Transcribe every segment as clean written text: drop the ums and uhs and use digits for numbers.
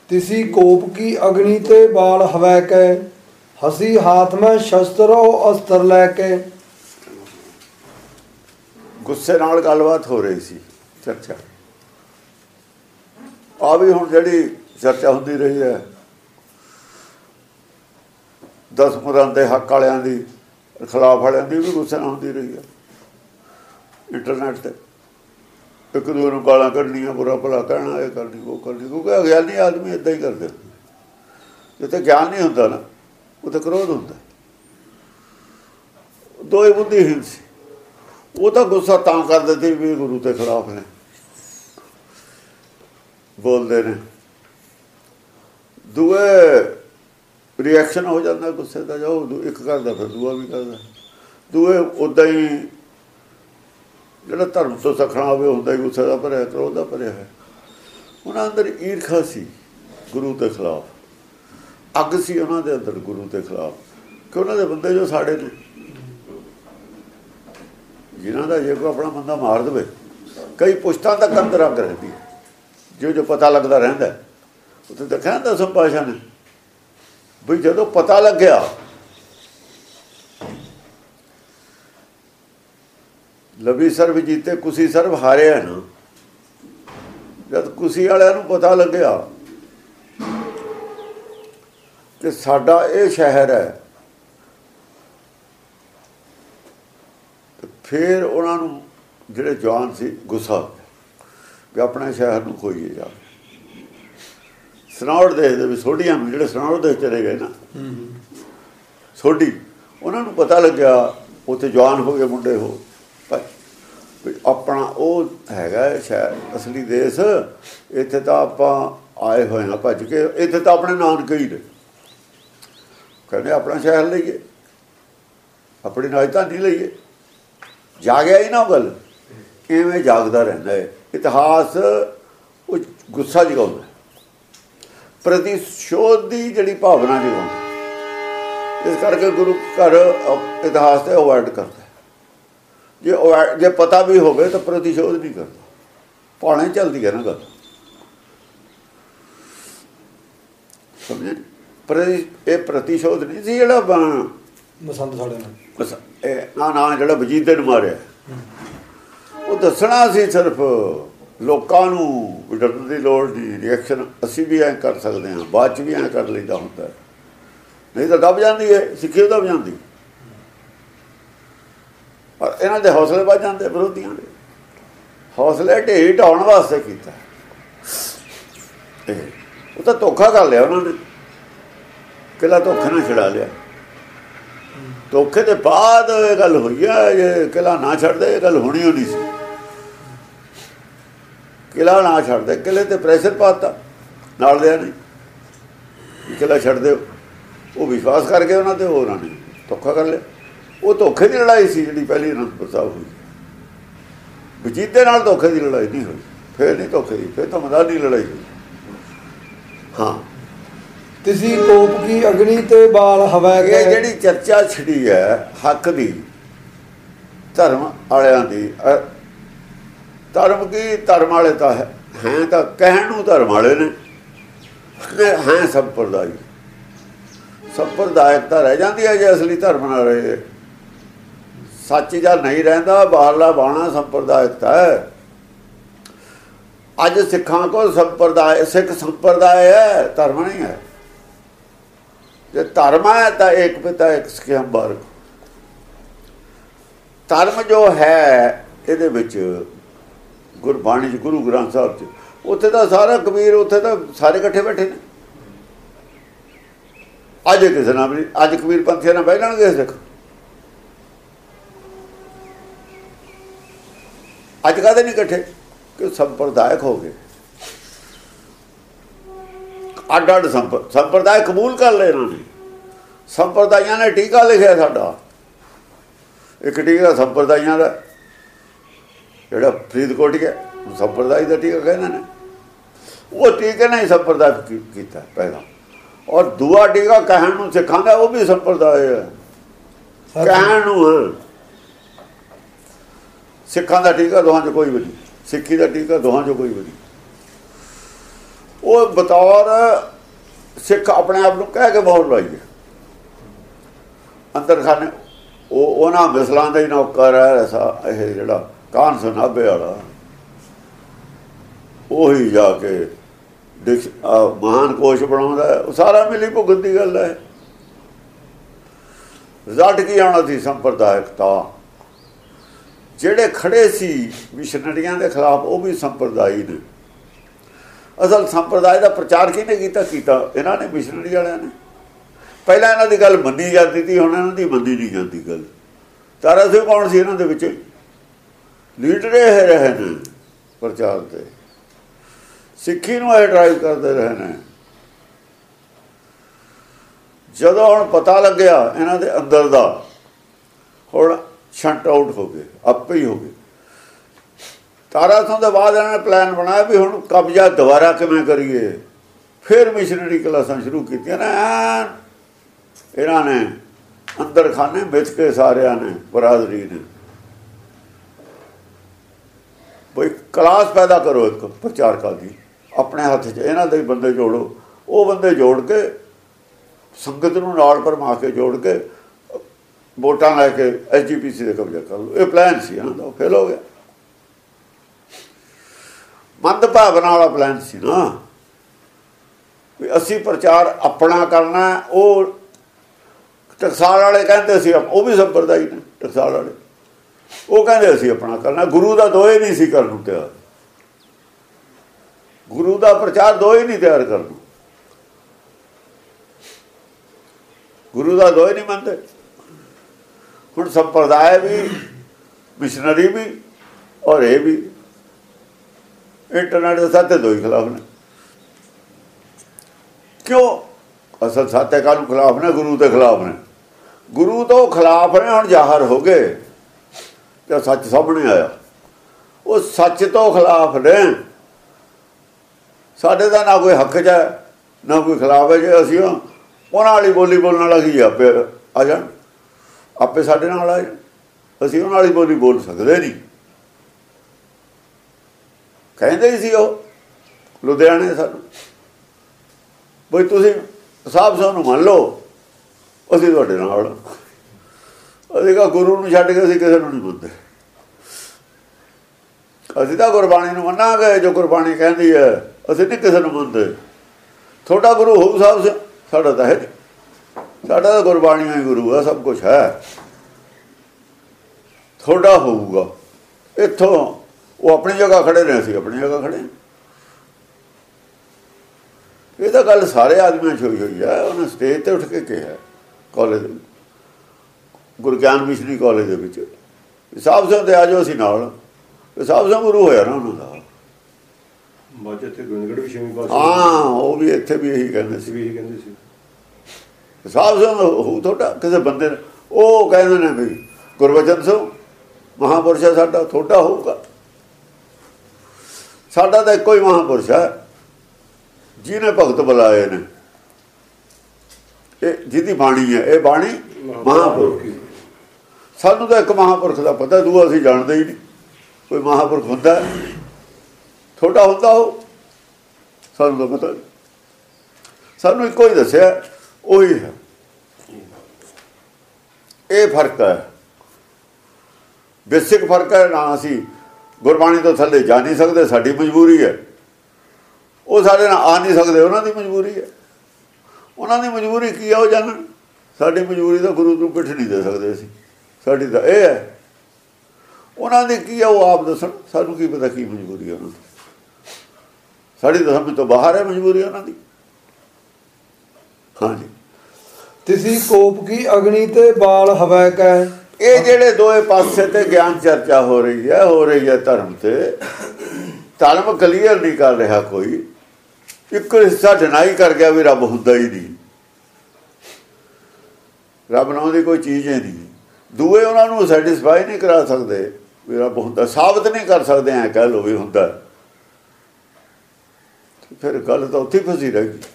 तिसी कोप की अग्नि ते बाल हवै के, हसी हाथ में शस्त्र अस्त्र लैके। गुस्से नाल गलबात हो रही सी, चर्चा आ भी हुण जिहड़ी चर्चा होंदी रही है 10 मुरां दे हक वालियां दी खिलाफ वालियां दी भी गुस्से नाल होंदी रही है। इंटरनेट ते एक दूए नूं गालां कढणियां, बुरा भला कहना, ये करनी वो करनी, क्योंकि अज्ञानी आदमी इदां ही करदे। जिथे ज्ञान नहीं हुंदा ना उत्थे क्रोध हुंदा। दोए बुद्धिहीन सी, वो तो गुस्सा तां करदे सी भी गुरु के खिलाफ ने बोलते ने। दूए रिएक्शन हो जाता गुस्से का, जो एक करता फिर दूआ भी करता। दूए उदा ही जो धर्म तो सखना होंगे ही गुस्से का भरिया, क्रोध का भरिया है। उन्होंने अंदर ईर्खा सी गुरु के खिलाफ, अग सी उन्होंने अंदर गुरु के खिलाफ कि उन्होंने बंदे जो साढ़े ने जिन्हों का जे कोई अपना बंदा मार दे, कई पुश्तां तक अंदर अग रहती है, जो पता लगता रहा। उत्थे देखा दसम पातशाह ने भी जो पता लग गया लवी सर्व जीते कुसी सर्व हारे है ना, जब कुसी वाले पता लग्या कि साडा ये शहर है, तो फिर उन्होंने जिहड़े जवान सी गुस्सा भी अपने शहर को खोईए जा। सनौड़ देखते भी सोढ़ियां जो सनौड़ देश चले गए ना सोढ़ी, उन्होंने पता लग्या उत्थे जवान हो गए मुंडे हो अपना वो है शहर असली देश। इत्थे तो आप आए हुए हैं भज के, इत्थे तो अपने नानके ही ने, कहने अपना शहर लीए, अपनी राजधानी लीए। जागया ही ना गल, इवें जागदा रहिंदा है। इतिहास वो गुस्सा जगाउंदा, प्रतिशोध की जिहड़ी भावना जगाउंदा। इस करके गुरु घर इतिहास से अवॉइड करता। जे पता भी होवे तो प्रतिशोध नहीं करता, भाणे चलती है ना गल, समझे। ये प्रतिशोध नहीं सी जिहड़ा ना जिहड़ा वजीदे नूं मारिया, वो दसना सी सिर्फ लोकां नूं भी डरन की लोड़ नहीं। रिएक्शन असीं भी ऐ कर सकते हैं, बाद भी ऐ कर लईदा हुंदा है, नहीं तो दब जाती है सिੱਖੀ दब जाती। और इन्हां दे हौसले बढ़ जाते, विरोधियों के हौसले ढेरी ढाउण वास्ते कीता। वो तो धोखा कर लिया उन्होंने, किला धोखे नाल छड़ा लिया। धोखे के बाद ये गल हुई है, जे किला ना छड़दे ये गल होनी नहीं सी। किला ना छड़दे, किले ते प्रेशर पाता नाल दिया नहीं, किला छड़ दो। वो विश्वास करके उन्होंने उन्होंने धोखा कर लिया। वो धोखे की लड़ाई सी जी पहली अनंदपुर साहब हुई, वजीदे नाल धोखे की लड़ाई नहीं हुई, फिर नहीं धोखे की, फिर तो मैदानी लड़ाई हुई। हाँ, तिसी कोप की अग्नि ते बाल हवै के। जिहड़ी चर्चा छिड़ी है हक दी, धर्म वालियां दी, धर्म की धर्म वाले तो है तो कहण नूं धर्म वाले ने, हैं संप्रदाय। संप्रदायकता रह जाती है जे असली धर्म ना रहे। सच जा नहीं रहिंदा, बाहरला बाणा संप्रदायकता है। अज सिखां को संप्रदाय, सिख संप्रदाय है, धर्म नहीं है। जे धर्म है तो एक पिता एक सिखियम वर्ग। धर्म जो है इहदे विच गुरबाणी च, गुरु ग्रंथ साहब च, उत्थे तो सारा कबीर, उत्थे तो सारे इकट्ठे बैठे ने। अज किसी ना भी, अज कबीर पंथियां नाल बह जाणगे सिख। अज काहदे नहीं इकट्ठे कि संप्रदायक हो गए, अड अड संप्रदाय कबूल कर ले इन्होंने। संप्रदाइयां ने टीका लिखिया साडा, एक टीका संप्रदाइयां दा जिहड़ा फरीदकोट है संप्रदाय का टीका कहते हैं, वो टीके ने ही संप्रदाय किया पहला। और दूआ टीका कहण नूं सिखां दा, वो भी संप्रदाय है, कहण नूं। सिखां दा टीका दोहां च कोई भी नहीं, सिक्खी का टीका दोहां च कोई भी नहीं। ਉਹ ਬਤੌਰ ਸਿੱਖ ਆਪਣੇ ਆਪ ਨੂੰ ਕਹਿ ਕੇ ਮੋਹਰ ਲਾਈਏ ਅੰਦਰ ਖਾਨੇ। ਉਹ ਉਹਨਾਂ ਮਿਸਲਾਂ ਦਾ ਹੀ ਨੌਕਰ ਹੈ ਇਹ ਜਿਹੜਾ ਕਾਨ ਸੁਨਾਬੇ ਵਾਲਾ, ਉਹੀ ਜਾ ਕੇ ਮਹਾਨ ਕੋਸ਼ ਬਣਾਉਂਦਾ। ਉਹ ਸਾਰਾ ਮਿਲੀ ਭੁਗਤ ਦੀ ਗੱਲ ਹੈ। ਰਿਜ਼ਲਟ ਕੀ ਆਉਣਾ ਸੀ? ਸੰਪਰਦਾਇਕਤਾ। ਜਿਹੜੇ ਖੜੇ ਸੀ ਮਿਸ਼ਨਰੀਆਂ ਦੇ ਖਿਲਾਫ ਉਹ ਵੀ ਸੰਪਰਦਾਈ ਨੇ। ਅਸਲ ਸੰਪਰਦਾਇ ਦਾ ਪ੍ਰਚਾਰ ਕਿਹਨੇ ਕੀਤਾ ਇਹਨਾਂ ਨੇ, ਮਿਸ਼ਨਰੀ ਵਾਲਿਆਂ ਨੇ। ਪਹਿਲਾਂ ਇਹਨਾਂ ਦੀ ਗੱਲ ਮੰਨੀ ਜਾਂਦੀ ਸੀ, ਹੁਣ ਇਹਨਾਂ ਦੀ ਮੰਨੀ ਨਹੀਂ ਜਾਂਦੀ ਗੱਲ। ਤਾਰਾ ਸਿੰਘ ਕੌਣ ਸੀ ਇਹਨਾਂ ਦੇ ਵਿੱਚ? ਲੀਡਰ ਇਹ ਰਹੇ ਨੇ ਪ੍ਰਚਾਰ ਦੇ, ਸਿੱਖੀ ਨੂੰ ਇਹ ਡਰਾਈਵ ਕਰਦੇ ਰਹੇ ਨੇ। ਜਦੋਂ ਹੁਣ ਪਤਾ ਲੱਗਿਆ ਇਹਨਾਂ ਦੇ ਅੰਦਰ ਦਾ, ਹੁਣ ਸ਼ਟ ਆਊਟ ਹੋ ਗਏ, ਆਪੇ ਹੀ ਹੋ ਗਏ। ਤਾਰਾ ਸਿੰਘ ਦੇ ਬਾਅਦ ਇਹਨਾਂ ਨੇ ਪਲਾਨ ਬਣਾਇਆ ਵੀ ਹੁਣ ਕਬਜ਼ਾ ਦੁਬਾਰਾ ਕਿਵੇਂ ਕਰੀਏ। ਫਿਰ ਮਿਸ਼ਨਰੀ ਕਲਾਸਾਂ ਸ਼ੁਰੂ ਕੀਤੀਆਂ ਨੇ। ਇਹਨਾਂ ਨੇ ਅੰਦਰ ਖਾਨੇ ਵਿੱਚ ਕੇ ਸਾਰਿਆਂ ਨੇ, ਬਰਾਦਰੀ ਨੇ, ਬਈ ਕਲਾਸ ਪੈਦਾ ਕਰੋ ਇੱਕ ਪ੍ਰਚਾਰਕਾਂ ਦੀ ਆਪਣੇ ਹੱਥ 'ਚ। ਇਹਨਾਂ ਦੇ ਬੰਦੇ ਜੋੜੋ। ਉਹ ਬੰਦੇ ਜੋੜ ਕੇ ਸੰਗਤ ਨੂੰ ਨਾਲ ਭਰਮਾ ਕੇ ਜੋੜ ਕੇ ਵੋਟਾਂ ਲੈ ਕੇ SGPC ਦੇ ਕਬਜ਼ਾ ਕਰ ਲਓ। ਇਹ ਪਲਾਨ ਸੀ ਇਹਨਾਂ ਦਾ, ਫੇਲ ਹੋ ਗਿਆ। ਮੰਦ ਭਾਵਨਾ ਵਾਲਾ ਪਲਾਨ ਸੀ ਨਾ ਵੀ ਅਸੀਂ ਪ੍ਰਚਾਰ ਆਪਣਾ ਕਰਨਾ। ਉਹ ਟਕਸਾਲ ਵਾਲੇ ਕਹਿੰਦੇ ਸੀ, ਉਹ ਵੀ ਸੰਪਰਦਾਈ ਨੇ ਟਕਸਾਲ ਵਾਲੇ, ਉਹ ਕਹਿੰਦੇ ਅਸੀਂ ਆਪਣਾ ਕਰਨਾ। ਗੁਰੂ ਦਾ ਦੋਏ ਨਹੀਂ ਸੀ ਕਰਨ ਨੂੰ ਤਿਆਰ, ਗੁਰੂ ਦਾ ਪ੍ਰਚਾਰ ਦੋਏ ਨਹੀਂ ਤਿਆਰ ਕਰਨ ਨੂੰ। ਗੁਰੂ ਦਾ ਦੋਏ ਨਹੀਂ ਮੰਨਦੇ। ਹੁਣ ਸੰਪਰਦਾਇ ਵੀ, ਮਿਸ਼ਨਰੀ ਵੀ, ਔਰ ਇਹ ਵੀ ਇੰਟਰਨੈਟ ਦੇ ਸਾਥੇ ਦੋਈ ਖਿਲਾਫ ਨੇ। ਕਿਉਂ? ਅਸਲ ਸਾਥੇ ਕਾਹਨੂੰ ਖਿਲਾਫ ਨੇ? ਗੁਰੂ ਦੇ ਖਿਲਾਫ ਨੇ। ਗੁਰੂ ਤੋਂ ਖਿਲਾਫ ਨੇ, ਹੁਣ ਜ਼ਾਹਰ ਹੋ ਗਏ ਕਿ ਸੱਚ ਸਾਹਮਣੇ ਆਇਆ। ਉਹ ਸੱਚ ਤੋਂ ਖਿਲਾਫ ਨੇ। ਸਾਡੇ ਦਾ ਨਾ ਕੋਈ ਹੱਕ 'ਚ ਹੈ ਨਾ ਕੋਈ ਖਿਲਾਫ ਹੈ। ਜੇ ਅਸੀਂ ਉਹਨਾਂ ਵਾਲੀ ਬੋਲੀ ਬੋਲਣ ਲੱਗੀ ਆਪੇ ਆ ਜਾਣ, ਆਪੇ ਸਾਡੇ ਨਾਲ ਆ ਜਾਣ। ਅਸੀਂ ਉਹਨਾਂ ਵਾਲੀ ਬੋਲੀ ਬੋਲ ਸਕਦੇ ਨਹੀਂ। ਕਹਿੰਦੇ ਹੀ ਸੀ ਉਹ ਲੁਧਿਆਣੇ ਸਾਨੂੰ, ਬਈ ਤੁਸੀਂ ਸਾਹਿਬ ਸਾਨੂੰ ਮੰਨ ਲਓ, ਅਸੀਂ ਤੁਹਾਡੇ ਨਾਲ। ਅਸੀਂ ਕਿਹਾ ਗੁਰੂ ਨੂੰ ਛੱਡ ਕੇ ਅਸੀਂ ਕਿਸੇ ਨੂੰ ਨਹੀਂ ਮੰਨਦੇ। ਅਸੀਂ ਤਾਂ ਗੁਰਬਾਣੀ ਨੂੰ ਮੰਨਾਂਗੇ, ਜੋ ਗੁਰਬਾਣੀ ਕਹਿੰਦੀ ਹੈ। ਅਸੀਂ ਨਹੀਂ ਕਿਸੇ ਨੂੰ ਮੰਨਦੇ। ਤੁਹਾਡਾ ਗੁਰੂ ਹੋਊ ਸਾਹਿਬ, ਸਾਡਾ ਤਾਂ ਹੈ ਨਹੀਂ। ਸਾਡਾ ਤਾਂ ਗੁਰਬਾਣੀ ਹੀ ਗੁਰੂ ਹੈ, ਸਭ ਕੁਛ ਹੈ। ਤੁਹਾਡਾ ਹੋਊਗਾ। ਇੱਥੋਂ ਉਹ ਆਪਣੀ ਜਗ੍ਹਾ ਖੜੇ ਨੇ, ਅਸੀਂ ਆਪਣੀ ਜਗ੍ਹਾ ਖੜੇ। ਇਹ ਤਾਂ ਗੱਲ ਸਾਰੇ ਆਦਮੀਆਂ 'ਚ ਹੋਈ ਹੈ। ਉਹਨੇ ਸਟੇਜ 'ਤੇ ਉੱਠ ਕੇ ਕਿਹਾ ਕਾਲਜ, ਗੁਰੂ ਗਿਆਨ ਮਿਸ਼ਨਰੀ ਕਾਲਜ ਦੇ ਵਿੱਚ, ਸਾਹਿਬ ਸਿੰਘ ਦੇ ਆ ਜਾਓ ਅਸੀਂ ਨਾਲ। ਸਾਹਿਬ ਸਿੰਘ ਗੁਰੂ ਹੋਇਆ ਨਾ ਉਹਨਾਂ ਦਾ। ਹਾਂ, ਉਹ ਵੀ ਇੱਥੇ ਵੀ ਇਹੀ ਕਹਿੰਦੇ ਸੀ, ਸਾਹਿਬ ਸਿੰਘ ਹੋਊ ਤੁਹਾਡਾ ਕਿਸੇ ਬੰਦੇ ਨੇ। ਉਹ ਕਹਿੰਦੇ ਨੇ ਵੀ ਗੁਰਬਚਨ ਸਿੰਘ ਮਹਾਂਪੁਰਸ਼ ਹੈ ਸਾਡਾ, ਤੁਹਾਡਾ ਹੋਊਗਾ। ਸਾਡਾ ਤਾਂ ਇੱਕੋ ਹੀ ਮਹਾਂਪੁਰਸ਼ ਹੈ ਜਿਹਨੇ ਭਗਤ ਬੁਲਾਏ ਨੇ। ਇਹ ਜਿਹਦੀ ਬਾਣੀ ਹੈ, ਇਹ ਬਾਣੀ ਮਹਾਂਪੁਰਖ। ਸਾਨੂੰ ਤਾਂ ਇੱਕ ਮਹਾਂਪੁਰਖ ਦਾ ਪਤਾ, ਦੂਆ ਅਸੀਂ ਜਾਣਦੇ ਹੀ ਨਹੀਂ। ਕੋਈ ਮਹਾਂਪੁਰਖ ਹੁੰਦਾ, ਤੁਹਾਡਾ ਹੁੰਦਾ ਉਹ ਸਾਨੂੰ ਤਾਂ ਪਤਾ। ਸਾਨੂੰ ਇੱਕੋ ਹੀ ਦੱਸਿਆ, ਉਹੀ ਹੈ। ਇਹ ਫਰਕ ਹੈ, ਬੇਸਿਕ ਫਰਕ ਹੈ ਨਾ। ਅਸੀਂ ਗੁਰਬਾਣੀ ਤੋਂ ਥੱਲੇ ਜਾ ਨਹੀਂ ਸਕਦੇ, ਸਾਡੀ ਮਜਬੂਰੀ ਹੈ। ਉਹ ਸਾਡੇ ਨਾਲ ਆ ਨਹੀਂ ਸਕਦੇ, ਉਹਨਾਂ ਦੀ ਮਜਬੂਰੀ ਹੈ। ਉਹਨਾਂ ਦੀ ਮਜਬੂਰੀ ਕੀ ਹੈ ਉਹ ਜਾਣਨ। ਸਾਡੀ ਮਜਬੂਰੀ ਤਾਂ ਗੁਰੂ ਨੂੰ ਪਿੱਠ ਨਹੀਂ ਦੇ ਸਕਦੇ ਅਸੀਂ। ਸਾਡੀ ਤਾਂ ਇਹ ਹੈ। ਉਹਨਾਂ ਦੀ ਕੀ ਹੈ ਉਹ ਆਪ ਦੱਸਣ। ਸਾਨੂੰ ਕੀ ਪਤਾ ਕੀ ਮਜਬੂਰੀ ਹੈ ਉਹਨਾਂ ਦੀ। ਸਾਡੀ ਤਾਂ ਸਮਝ ਤੋਂ ਬਾਹਰ ਹੈ ਮਜਬੂਰੀ ਉਹਨਾਂ ਦੀ। ਹਾਂਜੀ। ਤਿਸੀ ਕੋਪ ਕੀ ਅਗਨੀ ਤੇ ਬਾਲ ਹਵੈ ਕੈ। ਇਹ ਜਿਹੜੇ ਦੋਏ ਪਾਸੇ ਤੇ ਗਿਆਨ ਚਰਚਾ ਹੋ ਰਹੀ ਹੈ ਧਰਮ ਤੇ। ਧਰਮ ਕਲੀਅਰ ਨਹੀਂ ਕਰ ਰਿਹਾ ਕੋਈ। ਇੱਕ ਹਿੱਸਾ ਡਿਨਾਈ ਕਰ ਗਿਆ ਵੀ ਰੱਬ ਹੁੰਦਾ ਹੀ ਨਹੀਂ, ਰੱਬ ਨਾਮ ਦੀ ਕੋਈ ਚੀਜ਼ ਹੀ ਨਹੀਂ। ਦੂਏ ਉਹਨਾਂ ਨੂੰ ਸੈਟਿਸਫਾਈ ਨਹੀਂ ਕਰਾ ਸਕਦੇ ਵੀ ਰੱਬ ਹੁੰਦਾ, ਸਾਬਤ ਨਹੀਂ ਕਰ ਸਕਦੇ। ਐਂ ਕਹਿ ਲਓ ਵੀ ਹੁੰਦਾ, ਫਿਰ ਗੱਲ ਤਾਂ ਉੱਥੇ ਫਸੀ ਰਹਿ ਗਈ।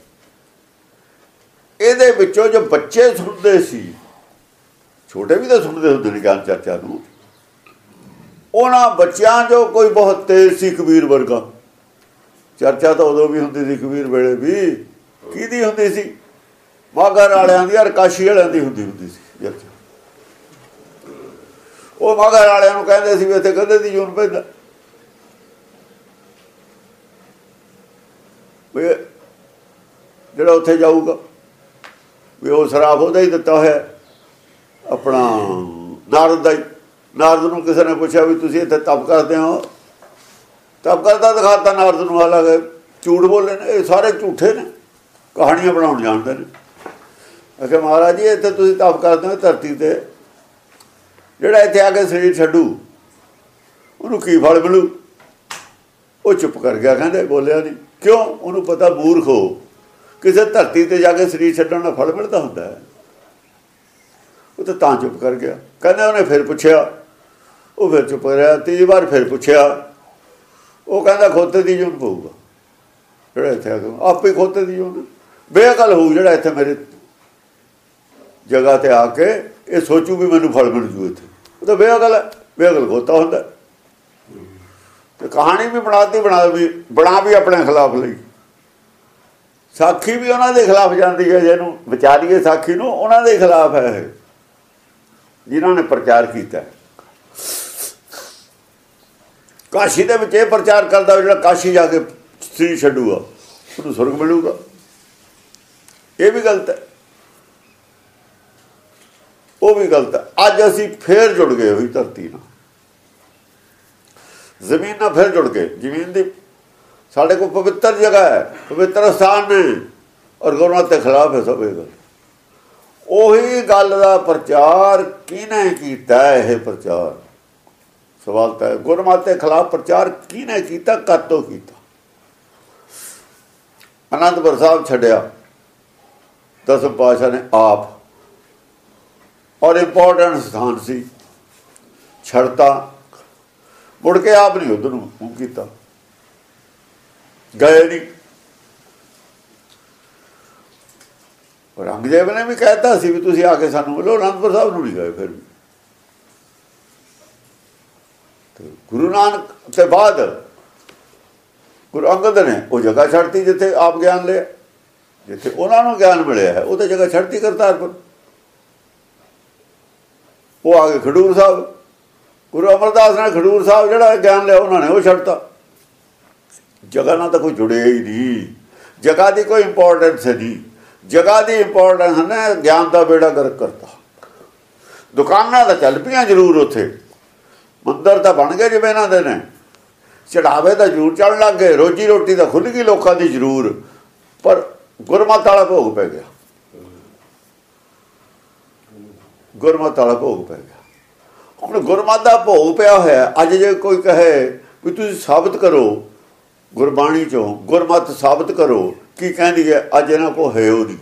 ਇਹਦੇ ਵਿੱਚੋਂ ਜੋ ਬੱਚੇ ਸੁਣਦੇ ਸੀ, ਛੋਟੇ ਵੀ ਤਾਂ ਸੁਣਦੇ ਹੁੰਦੇ ਨੇ ਗਿਆਨ ਚਰਚਾ ਨੂੰ, ਉਹਨਾਂ ਬੱਚਿਆਂ 'ਚੋਂ ਕੋਈ ਬਹੁਤ ਤੇਜ਼ ਸੀ ਕਬੀਰ ਵਰਗਾ, ਚਰਚਾ ਤਾਂ ਉਦੋਂ ਵੀ ਹੁੰਦੀ ਸੀ, ਕਬੀਰ ਵੇਲੇ ਵੀ। ਕਿਹਦੀ ਹੁੰਦੀ ਸੀ? ਮਾਘਰ ਵਾਲਿਆਂ ਦੀ, ਔਰ ਕਾਸ਼ੀ ਵਾਲਿਆਂ ਦੀ ਹੁੰਦੀ ਸੀ ਚਰਚਾ। ਉਹ ਮਾਘਰ ਵਾਲਿਆਂ ਨੂੰ ਕਹਿੰਦੇ ਸੀ ਵੀ ਇੱਥੇ ਗਧੇ ਦੀ ਜੂਨ ਪੈਂਦਾ, ਵੀ ਜਿਹੜਾ ਉੱਥੇ ਜਾਊਗਾ ਵੀ ਉਹ ਸ਼ਰਾਬ ਉਹਦਾ ਹੀ ਦਿੱਤਾ ਹੋਇਆ, ਆਪਣਾ ਨਾਰਦ ਦਾ ਹੀ। ਨਾਰਦ ਨੂੰ ਕਿਸੇ ਨੇ ਪੁੱਛਿਆ ਵੀ ਤੁਸੀਂ ਇੱਥੇ ਤਪ ਕਰਦੇ ਹੋ? ਤਪ ਕਰਦਾ ਦਿਖਾਤਾ ਨਾਰਦ ਨੂੰ। ਹਾਲਾਂਕਿ ਝੂਠ ਬੋਲੇ ਨੇ, ਇਹ ਸਾਰੇ ਝੂਠੇ ਨੇ, ਕਹਾਣੀਆਂ ਬਣਾਉਣ ਜਾਣਦੇ ਨੇ। ਅਖੇ ਮਹਾਰਾਜ ਜੀ ਇੱਥੇ ਤੁਸੀਂ ਤਪ ਕਰਦੇ ਹੋ ਧਰਤੀ ਤੇ, ਜਿਹੜਾ ਇੱਥੇ ਆ ਕੇ ਸਰੀਰ ਛੱਡੂ ਉਹਨੂੰ ਕੀ ਫਲ ਮਿਲੂ? ਉਹ ਚੁੱਪ ਕਰ ਗਿਆ, ਕਹਿੰਦੇ ਬੋਲਿਆ ਨਹੀਂ। ਕਿਉਂ? ਉਹਨੂੰ ਪਤਾ ਮੂਰਖ ਹੋ, ਕਿਸੇ ਧਰਤੀ ਤੇ ਜਾ ਕੇ ਸਰੀਰ ਛੱਡਣ ਦਾ ਫਲ ਮਿਲਦਾ ਹੁੰਦਾ ਹੈ। ਉਹ ਤਾਂ ਚੁੱਪ ਕਰ ਗਿਆ। ਕਹਿੰਦੇ ਉਹਨੇ ਫਿਰ ਪੁੱਛਿਆ, ਉਹ ਫਿਰ ਚੁੱਪ ਰਿਹਾ। ਤੀਜੀ ਵਾਰ ਫਿਰ ਪੁੱਛਿਆ, ਉਹ ਕਹਿੰਦਾ ਖੋਤੇ ਦੀ ਜੂਨ ਪਊਗਾ ਜਿਹੜਾ ਇੱਥੇ ਆ ਕੇ, ਆਪੇ ਖੋਤੇ ਦੀ ਜੂਨ। ਬੇਅਕਲ ਹੋਊ ਜਿਹੜਾ ਇੱਥੇ ਮੇਰੇ ਜਗ੍ਹਾ ਤੇ ਆ ਕੇ ਇਹ ਸੋਚੂ ਵੀ ਮੈਨੂੰ ਫਲ ਮਿਲ ਜੂ ਇੱਥੇ। ਉਹ ਤਾਂ ਬੇਅਕਲ ਹੈ, ਬੇਅਕਲ ਖੋਤਾ ਹੁੰਦਾ। ਤੇ ਕਹਾਣੀ ਵੀ ਬਣਾ ਵੀ ਆਪਣੇ ਖਿਲਾਫ ਲਈ। ਸਾਖੀ ਵੀ ਉਹਨਾਂ ਦੇ ਖਿਲਾਫ ਜਾਂਦੀ ਹੈ, ਜਿਹਨੂੰ ਵਿਚਾਰੀਏ ਸਾਖੀ ਨੂੰ, ਉਹਨਾਂ ਦੇ ਖਿਲਾਫ ਹੈ ਜਿਨ੍ਹਾਂ ਨੇ ਪ੍ਰਚਾਰ ਕੀਤਾ। ਕਾਸ਼ੀ ਦੇ ਵਿੱਚ ਇਹ ਪ੍ਰਚਾਰ ਕਰਦਾ ਜਿਹੜਾ ਕਾਸ਼ੀ ਜਾ ਕੇ ਸਰੀਰ ਛੱਡੂਗਾ ਉਹਨੂੰ ਸੁਰਗ ਮਿਲੂਗਾ। ਇਹ ਵੀ ਗਲਤ ਹੈ, ਉਹ ਵੀ ਗਲਤ ਹੈ। ਅੱਜ ਅਸੀਂ ਫੇਰ ਜੁੜ ਗਏ ਹੋਈ ਧਰਤੀ ਨਾਲ, ਜ਼ਮੀਨ ਨਾਲ ਫੇਰ ਜੁੜ ਗਏ। ਜ਼ਮੀਨ ਦੀ ਸਾਡੇ ਕੋਲ ਪਵਿੱਤਰ ਜਗ੍ਹਾ ਹੈ, ਪਵਿੱਤਰ ਸਥਾਨ ਨੇ, ਔਰ ਗੁਰਮਤਿ ਦੇ ਖਿਲਾਫ ਹੈ ਸਭ। ਇਹ ਗੱਲ ਉਹੀ ਗੱਲ ਦਾ ਪ੍ਰਚਾਰ ਕਿਹਨੇ ਕੀਤਾ? ਇਹ ਪ੍ਰਚਾਰ ਸਵਾਲ ਤਾਂ ਗੁਰਮਤਿ ਦੇ ਖਿਲਾਫ ਪ੍ਰਚਾਰ ਕਿਹਨੇ ਕੀਤਾ? ਕਦ ਤੋਂ ਕੀਤਾ? ਅਨੰਦਪੁਰ ਸਾਹਿਬ ਛੱਡਿਆ ਦਸਮ ਪਾਤਸ਼ਾਹ ਨੇ ਆਪ, ਔਰ ਇੰਪੋਰਟੈਂਟ ਸਥਾਨ ਸੀ, ਛੱਡਤਾ। ਮੁੜ ਕੇ ਆਪ ਨਹੀਂ ਉੱਧਰ ਨੂੰ ਕੀਤਾ, ਗਏ ਨਹੀਂ। ਔਰੰਗਜ਼ੇਬ ਨੇ ਵੀ ਕਹਿਤਾ ਸੀ ਵੀ ਤੁਸੀਂ ਆ ਕੇ ਸਾਨੂੰ ਮਿਲੋ, ਅਨੰਦਪੁਰ ਸਾਹਿਬ ਨੂੰ ਨਹੀਂ ਗਏ। ਫਿਰ ਵੀ ਗੁਰੂ ਨਾਨਕ ਤੋਂ ਬਾਅਦ ਗੁਰੂ ਅੰਗਦ ਨੇ ਉਹ ਜਗ੍ਹਾ ਛੱਡਤੀ ਜਿੱਥੇ ਆਪ ਗਿਆਨ ਲਿਆ, ਜਿੱਥੇ ਉਹਨਾਂ ਨੂੰ ਗਿਆਨ ਮਿਲਿਆ ਹੈ, ਉਹ ਤਾਂ ਜਗ੍ਹਾ ਛੱਡਤੀ ਕਰਤਾਰਪੁਰ। ਉਹ ਆ ਗਏ ਖਡੂਰ ਸਾਹਿਬ। ਗੁਰੂ ਅਮਰਦਾਸ ਨੇ ਖਡੂਰ ਸਾਹਿਬ ਜਿਹੜਾ ਗਿਆਨ ਲਿਆ ਉਹਨਾਂ ਨੇ ਉਹ ਛੱਡਤਾ। ਜਗ੍ਹਾ ਨਾਲ ਤਾਂ ਕੋਈ ਜੁੜਿਆ ਹੀ ਨਹੀਂ, ਜਗ੍ਹਾ ਦੀ ਕੋਈ ਇੰਪੋਰਟੈਂਸ ਨਹੀਂ। ਜਗ੍ਹਾ ਦੀ ਇੰਪੋਰਟੈਂਸ ਨੇ ਗਿਆਨ ਦਾ ਬੇੜਾ ਗਰਕ ਕਰਤਾ। ਦੁਕਾਨਾਂ ਤਾਂ ਚੱਲ ਪਈਆਂ ਜ਼ਰੂਰ, ਉੱਥੇ ਮੰਦਰ ਤਾਂ ਬਣ ਗਏ ਜਿਵੇਂ ਇਹਨਾਂ ਦੇ ਨੇ, ਚੜਾਵੇ ਤਾਂ ਜ਼ਰੂਰ ਚੜ੍ਹਨ ਲੱਗ ਗਏ, ਰੋਜੀ ਰੋਟੀ ਤਾਂ ਖੁੱਲ੍ਹ ਗਈ ਲੋਕਾਂ ਦੀ ਜ਼ਰੂਰ, ਪਰ ਗੁਰਮਤਿ ਵਾਲਾ ਭੋਗ ਪੈ ਗਿਆ। ਗੁਰਮਤਿ ਵਾਲਾ ਭੋਗ ਪੈ ਗਿਆ। ਹੁਣ ਗੁਰਮਤਿ ਦਾ ਭੋਗ ਪਿਆ ਹੋਇਆ। ਅੱਜ ਜੇ ਕੋਈ ਕਹੇ ਵੀ ਤੁਸੀਂ ਸਾਬਤ ਕਰੋ ਗੁਰਬਾਣੀ ਚੋਂ, ਗੁਰਮਤਿ ਸਾਬਤ ਕਰੋ, ਕੀ ਕਹਿੰਦੀ ਹੈ? ਅੱਜ ਇਹਨਾਂ ਕੋਲ ਹੈ ਉਹ ਨਹੀਂ।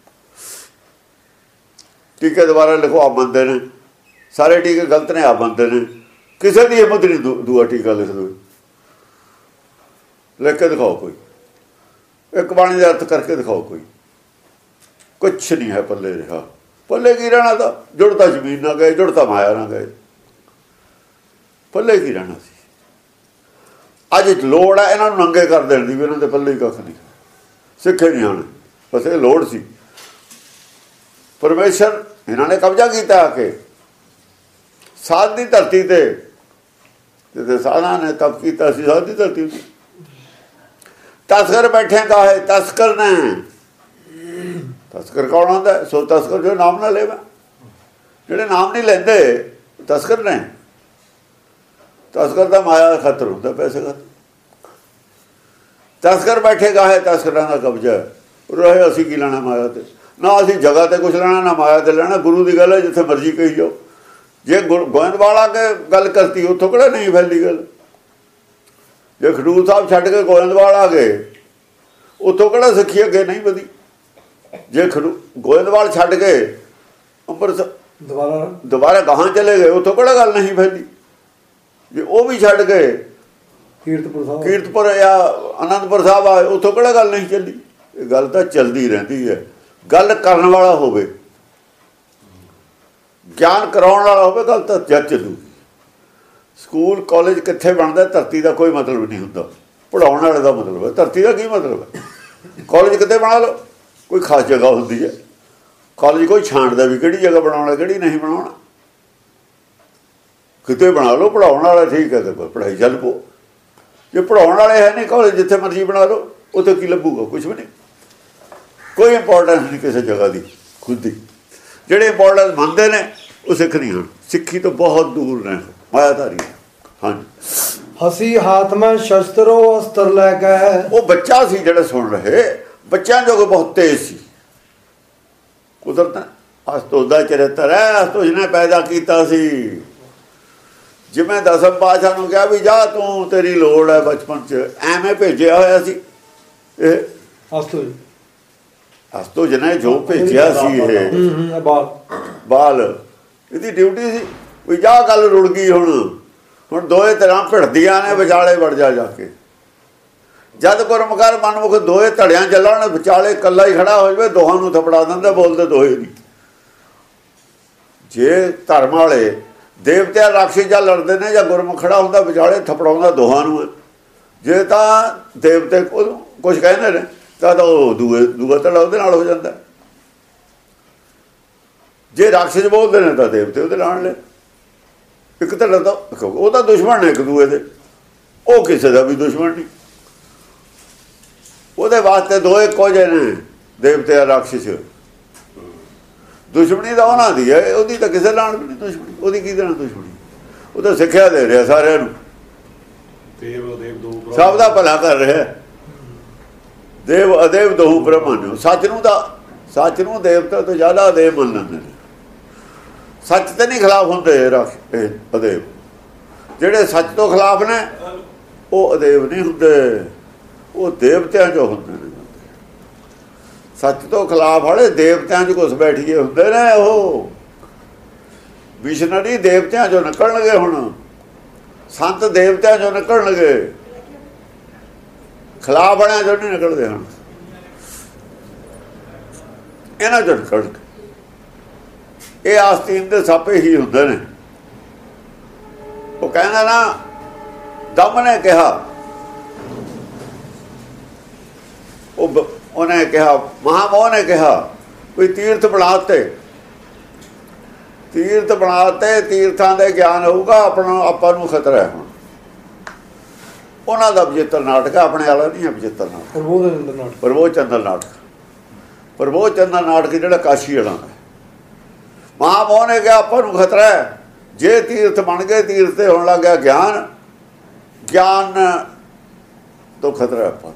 ਟੀਕੇ ਦੁਬਾਰਾ ਲਿਖੋ, ਆਪ ਬੰਦੇ ਨੇ ਸਾਰੇ ਟੀਕੇ ਗਲਤ ਨੇ, ਆਪ ਬੰਦੇ ਨੇ। ਕਿਸੇ ਦੀ ਹਿੰਮਤ ਨਹੀਂ ਦੂਆ ਟੀਕਾ ਲਿਖ ਦੋ, ਲਿਖ ਕੇ ਦਿਖਾਓ ਕੋਈ, ਇੱਕ ਬਾਣੀ ਦਾ ਅਰਥ ਕਰਕੇ ਦਿਖਾਓ ਕੋਈ। ਕੁਛ ਨਹੀਂ ਹੈ ਪੱਲੇ ਰਿਹਾ। ਪੱਲੇ ਕੀ ਰਹਿਣਾ? ਤਾਂ ਜੁੜ ਤਾਂ ਜ਼ਮੀਨ ਨਾਲ ਗਏ, ਜੁੜ ਤਾਂ ਮਾਇਆ ਨਾਲ ਗਏ, ਪੱਲੇ ਕੀ ਰਹਿਣਾ ਸੀ? ਅੱਜ ਲੋੜ ਹੈ ਇਹਨਾਂ ਨੂੰ ਨੰਗੇ ਕਰ ਦੇਣ ਦੀ, ਵੀ ਇਹਨਾਂ ਦੇ ਪੱਲੇ ਹੀ ਕੱਖ ਨਹੀਂ, ਸਿੱਖੇ ਨਹੀਂ ਆਉਣੇ। ਬਸ ਇਹ ਲੋੜ ਸੀ। ਪਰਮੇਸ਼ਰ ਇਹਨਾਂ ਨੇ ਕਬਜ਼ਾ ਕੀਤਾ ਆ ਕੇ ਸਾਧ ਦੀ ਧਰਤੀ ਤੇ, ਜਿੱਥੇ ਸਾਧਾਂ ਨੇ ਤਪ ਕੀਤਾ ਸੀ ਸਾਧ ਦੀ ਧਰਤੀ ਤੇ। ਤਸਕਰ ਬੈਠੇ ਕਾਹੇ ਤਸਕਰ ਨੇ। ਤਸਕਰ ਕੌਣ ਹੁੰਦਾ? ਸੋ ਤਸਕਰ ਜੋ ਨਾਮ ਨਾ ਲੈਵਾ। ਜਿਹੜੇ ਨਾਮ ਨਹੀਂ ਲੈਂਦੇ ਤਸਕਰ ਨੇ। ਤਸਕਰ ਦਾ ਮਾਇਆ ਦਾ ਖਤਰ ਹੁੰਦਾ, ਪੈਸੇ ਖਤਰ। ਤਸਕਰ ਬੈਠੇ ਕਾਹੇ ਤਸਕਰਾਂ ਦਾ ਕਬਜ਼ਾ ਰਹੇ। ਅਸੀਂ ਕੀ ਲੈਣਾ ਮਾਇਆ ਤੇ? ਨਾ ਅਸੀਂ ਜਗ੍ਹਾ ਤੇ ਕੁਛ ਲੈਣਾ, ਨਾ ਮਾਇਆ ਤੇ ਲੈਣਾ। ਗੁਰੂ ਦੀ ਗੱਲ ਹੈ, ਜਿੱਥੇ ਮਰਜ਼ੀ ਕਹੀ ਜਾਓ। ਜੇ ਗੋਇੰਦਵਾਲ ਆ ਕੇ ਗੱਲ ਕਰਤੀ, ਉੱਥੋਂ ਕਿਹੜਾ ਨਹੀਂ ਫੈਲੀ ਗੱਲ। ਜੇ ਖਡੂਰ ਸਾਹਿਬ ਛੱਡ ਕੇ ਗੋਇੰਦਵਾਲ ਆ ਗਏ, ਉੱਥੋਂ ਕਿਹੜਾ ਸਿੱਖੀ ਅੱਗੇ ਨਹੀਂ ਵਧੀ। ਜੇ ਗੋਇੰਦਵਾਲ ਛੱਡ ਕੇ ਅੰਮ੍ਰਿਤਸਰ ਦੁਬਾਰਾ ਗਾਹਾਂ ਚਲੇ ਗਏ, ਉੱਥੋਂ ਕਿਹੜਾ ਗੱਲ ਨਹੀਂ ਫੈਲੀ। ਜੇ ਉਹ ਵੀ ਛੱਡ ਗਏ ਕੀਰਤਪੁਰ ਜਾਂ ਅਨੰਦਪੁਰ ਸਾਹਿਬ ਆਏ, ਉੱਥੋਂ ਕਿਹੜਾ ਗੱਲ ਨਹੀਂ ਚੱਲੀ। ਇਹ ਗੱਲ ਤਾਂ ਚੱਲਦੀ ਰਹਿੰਦੀ ਹੈ। ਗੱਲ ਕਰਨ ਵਾਲਾ ਹੋਵੇ, ਗਿਆਨ ਕਰਾਉਣ ਵਾਲਾ ਹੋਵੇ, ਗੱਲ ਤਾਂ ਜਦ ਚੱਲੂਗੀ। ਸਕੂਲ ਕਾਲਜ ਕਿੱਥੇ ਬਣਦਾ? ਧਰਤੀ ਦਾ ਕੋਈ ਮਤਲਬ ਨਹੀਂ ਹੁੰਦਾ। ਪੜਾਉਣ ਵਾਲੇ ਦਾ ਮਤਲਬ ਹੈ। ਧਰਤੀ ਦਾ ਕੀ ਮਤਲਬ ਹੈ? ਕਾਲਜ ਕਿਤੇ ਬਣਾ ਲਓ, ਕੋਈ ਖਾਸ ਜਗ੍ਹਾ ਹੁੰਦੀ ਹੈ। ਕਾਲਜ ਕੋਈ ਛਾਂਟਦਾ ਵੀ ਕਿਹੜੀ ਜਗ੍ਹਾ ਬਣਾਉਣਾ ਕਿਹੜੀ ਨਹੀਂ ਬਣਾਉਣਾ। ਕਿਤੇ ਬਣਾ ਲਓ, ਪੜਾਉਣ ਵਾਲਾ ਠੀਕ ਹੈ ਤੇ ਪੜ੍ਹਾਈ ਚੱਲ ਪੋ। ਜੇ ਪੜਾਉਣ ਵਾਲੇ ਹੈ ਨਹੀਂ ਕਾਲਜ, ਜਿੱਥੇ ਮਰਜ਼ੀ ਬਣਾ ਲਓ, ਉੱਥੇ ਕੀ ਲੱਭੂਗਾ? ਕੁਛ ਵੀ ਨਹੀਂ। ਕੋਈ ਇੰਪੋਰਟੈਂਸ ਨਹੀਂ ਕਿਸੇ ਜਗ੍ਹਾ ਦੀ ਖੁਦ ਦੀ। ਜਿਹੜੇ ਇੰਪੋਰਟੈਂਸ ਮੰਨਦੇ ਨੇ ਉਹ ਸਿੱਖ ਨਹੀਂ ਹਨ, ਸਿੱਖੀ ਤੋਂ ਬਹੁਤ ਦੂਰ ਨੇ, ਮਾਇਆਧਾਰੀ। ਹਾਂਜੀ। ਹਸੀ ਹਾਥ ਮੈਂ ਸ਼ਸਤਰੋ ਅਸਤਰ ਲੈ ਕੇ। ਉਹ ਬੱਚਾ ਸੀ ਜਿਹੜੇ ਸੁਣ ਰਹੇ, ਬੱਚਿਆਂ ਜੋ ਬਹੁਤ ਤੇਜ਼ ਸੀ। ਕੁਦਰਤ ਅਸਤੋਜ ਦਾ ਚਰਿੱਤਰ ਹੈ, ਅਸਤੋਜ ਨੇ ਪੈਦਾ ਕੀਤਾ ਸੀ। ਜਿਵੇਂ ਦਸਮ ਪਾਤਸ਼ਾਹ ਨੂੰ ਕਿਹਾ ਵੀ ਜਾ ਤੂੰ, ਤੇਰੀ ਲੋੜ ਹੈ ਬਚਪਨ 'ਚ, ਐਵੇਂ ਭੇਜਿਆ ਹੋਇਆ ਸੀ ਇਹ ਅਸਤੋਜ ਨੇ ਜੋ ਭੇਜਿਆ ਸੀ। ਇਹ ਬਾਲ ਇਹਦੀ ਡਿਊਟੀ ਸੀ ਵੀ ਜਾ, ਗੱਲ ਰੁੜ ਗਈ। ਹੁਣ ਦੋਏ ਤਰ੍ਹਾਂ ਭਿੜਦੀਆਂ ਨੇ, ਵਿਚਾਲੇ ਵੜ ਜਾ ਕੇ। ਜਦ ਗੁਰਮੁਖਾਰ ਮਨਮੁਖ ਦੋਏ ਧੜਿਆਂ ਚੱਲਣ, ਵਿਚਾਲੇ ਇਕੱਲਾ ਹੀ ਖੜਾ ਹੋ ਜਾਵੇ, ਦੋਹਾਂ ਨੂੰ ਥਪੜਾ ਦਿੰਦਾ, ਬੋਲਦੇ ਦੋਏ ਨਹੀਂ। ਜੇ ਧਰਮ ਵਾਲੇ ਦੇਵਤਿਆਂ ਰਾਖਸ਼ੀ ਜਾਂ ਲੜਦੇ ਨੇ, ਜਾਂ ਗੁਰਮੁਖ ਖੜਾ ਹੁੰਦਾ ਵਿਚਾਲੇ, ਥਪੜਾਉਂਦਾ ਦੋਹਾਂ ਨੂੰ। ਜੇ ਤਾਂ ਦੇਵਤੇ ਕੁਝ ਕਹਿੰਦੇ ਨੇ ਤਾਂ ਉਹ ਦੂਆ ਧੜਾ ਉਹਦੇ ਨਾਲ ਹੋ ਜਾਂਦਾ। ਜੇ ਰਾਖਸ਼ ਬੋਲਦੇ ਨੇ ਤਾਂ ਦੇਵਤੇ ਉਹਦੇ ਨਾਲ ਨੇ। ਇੱਕ ਧੜਾ ਤਾਂ ਉਹ ਤਾਂ ਦੁਸ਼ਮਣ ਨੇ ਇੱਕ ਦੂਏ ਦੇ, ਉਹ ਕਿਸੇ ਦਾ ਵੀ ਦੁਸ਼ਮਣ ਨਹੀਂ। ਉਹਦੇ ਵਾਸਤੇ ਦੋਏ ਇੱਕੋ ਜਿਹੇ ਨੇ, ਦੇਵਤੇ ਰਾਖਸ਼। ਦੁਸ਼ਮਣੀ ਤਾਂ ਉਹਨਾਂ ਦੀ ਹੈ, ਉਹਦੀ ਤਾਂ ਕਿਸੇ ਨਾਲ ਵੀ ਨਹੀਂ ਦੁਸ਼ਮਣੀ। ਉਹਦੀ ਕਿਹਦੇ ਨਾਲ ਦੁਸ਼ਮਣੀ? ਉਹ ਤਾਂ ਸਿੱਖਿਆ ਦੇ ਰਿਹਾ ਸਾਰਿਆਂ ਨੂੰ, ਸਭ ਦਾ ਭਲਾ ਕਰ ਰਿਹਾ। ਦੇਵ ਅਦੇਵ ਦੋਹੂ ਬ੍ਰਹਮਣ। ਸੱਚ ਨੂੰ ਦੇਵਤਾ ਤੋਂ ਜ਼ਿਆਦਾ ਅਦੇਵ ਮੰਨ ਲੈਂਦੇ ਨੇ। ਸੱਚ ਤੇ ਨਹੀਂ ਖਿਲਾਫ ਹੁੰਦੇ ਅਦੇਵ। ਜਿਹੜੇ ਸੱਚ ਤੋਂ ਖਿਲਾਫ ਨੇ ਉਹ ਅਦੇਵ ਨਹੀਂ ਹੁੰਦੇ, ਉਹ ਦੇਵਤਿਆਂ 'ਚੋਂ ਹੁੰਦੇ ਨੇ। ਸੱਚ ਤੋਂ ਖਿਲਾਫ ਵਾਲੇ ਦੇਵਤਿਆਂ 'ਚ ਘੁਸ ਬੈਠੀਏ ਹੁੰਦੇ ਨੇ। ਉਹ ਮਿਸ਼ਨਰੀ ਦੇਵਤਿਆਂ 'ਚੋਂ ਨਿਕਲਣਗੇ। ਹੁਣ ਸੰਤ ਦੇਵਤਿਆਂ 'ਚੋਂ ਨਿਕਲਣਗੇ, ਖਿਲਾਫ ਵਾਲਿਆਂ 'ਚੋਂ ਨਹੀਂ ਨਿਕਲਦੇ। ਹੁਣ ਇਹਨਾਂ 'ਚੋਂ ਨਿਕਲਣਗੇ। ਇਹ ਆਸਤੀਨ ਦੇ ਸਾਪੇ ਹੀ ਹੁੰਦੇ ਨੇ। ਉਹ ਕਹਿੰਦਾ ਨਾ, ਦਮ ਨੇ ਕਿਹਾ, ਉਹਨੇ ਕਿਹਾ, ਮਹਾਮੋਹ ਨੇ ਕਿਹਾ ਕੋਈ ਤੀਰਥ ਬਣਾਤੇ, ਤੀਰਥਾਂ ਦੇ ਗਿਆਨ ਹੋਊਗਾ, ਆਪਾਂ ਨੂੰ ਖਤਰਾ ਹੈ। ਹੁਣ ਉਹਨਾਂ ਦਾ ਵਿਜੇਤਰ ਨਾਟਕ, ਆਪਣੇ ਵਾਲਾ ਨਹੀਂ ਹੈ ਵਿਜੇਤਰ ਨਾਟਕ। ਪ੍ਰਬੋਧ ਚੰਦਰ ਨਾਟਕ ਜਿਹੜਾ ਕਾਸ਼ੀ ਵਾਲਾ ਹੈ। ਮਹਾਮੋਹ ਨੇ ਕਿਹਾ ਆਪਾਂ ਨੂੰ ਖਤਰਾ ਹੈ। ਜੇ ਤੀਰਥ ਬਣ ਗਏ, ਤੀਰਥ ਤੇ ਹੋਣ ਲੱਗ ਗਿਆ ਗਿਆਨ ਤੋਂ ਖਤਰਾ ਆਪਾਂ ਨੂੰ।